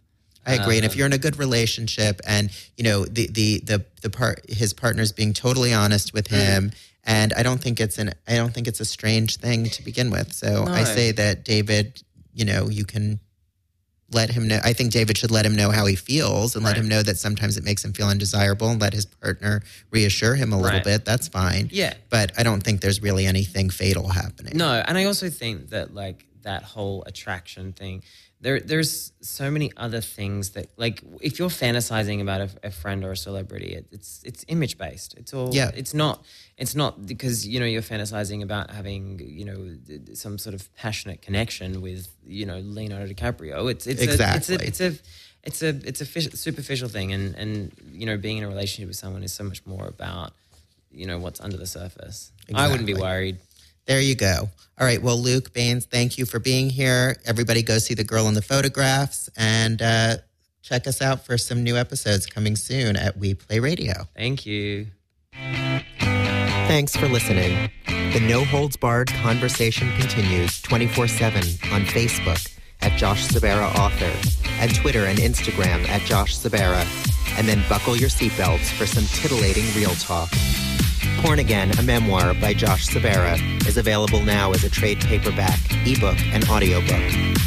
I agree. Um, and if you're in a good relationship and, you know, the, the, the, the part, his partner's being totally honest with him. And I don't think it's an, I don't think it's a strange thing to begin with. So No. I say that David, you know, you can let him know. I think David should let him know how he feels and let Right. him know that sometimes it makes him feel undesirable, and let his partner reassure him a little Right. bit. That's fine. Yeah. But I don't think there's really anything fatal happening. No, and I also think that like that whole attraction thing, there there's so many other things that, like, if you're fantasizing about a, a friend or a celebrity, it, it's it's image based. It's all Yeah. it's not it's not because, you know, you're fantasizing about having, you know, some sort of passionate connection with, you know, Leonardo DiCaprio. It's it's Exactly. a, it's a it's a it's a it's a fish, superficial thing, and and you know, being in a relationship with someone is so much more about, you know, what's under the surface. I wouldn't be Exactly. worried. There you go. All right. Well, Luke Baines, thank you for being here. Everybody go see The Girl in the Photographs, and uh, check us out for some new episodes coming soon at We Play Radio. Thank you. Thanks for listening. The No Holds Barred conversation continues twenty-four seven on Facebook at Josh Sabera Author, and Twitter and Instagram at Josh Sabera, and then buckle your seatbelts for some titillating real talk. Porn Again, a memoir by Josh Sabera, is available now as a trade paperback, ebook, and audiobook.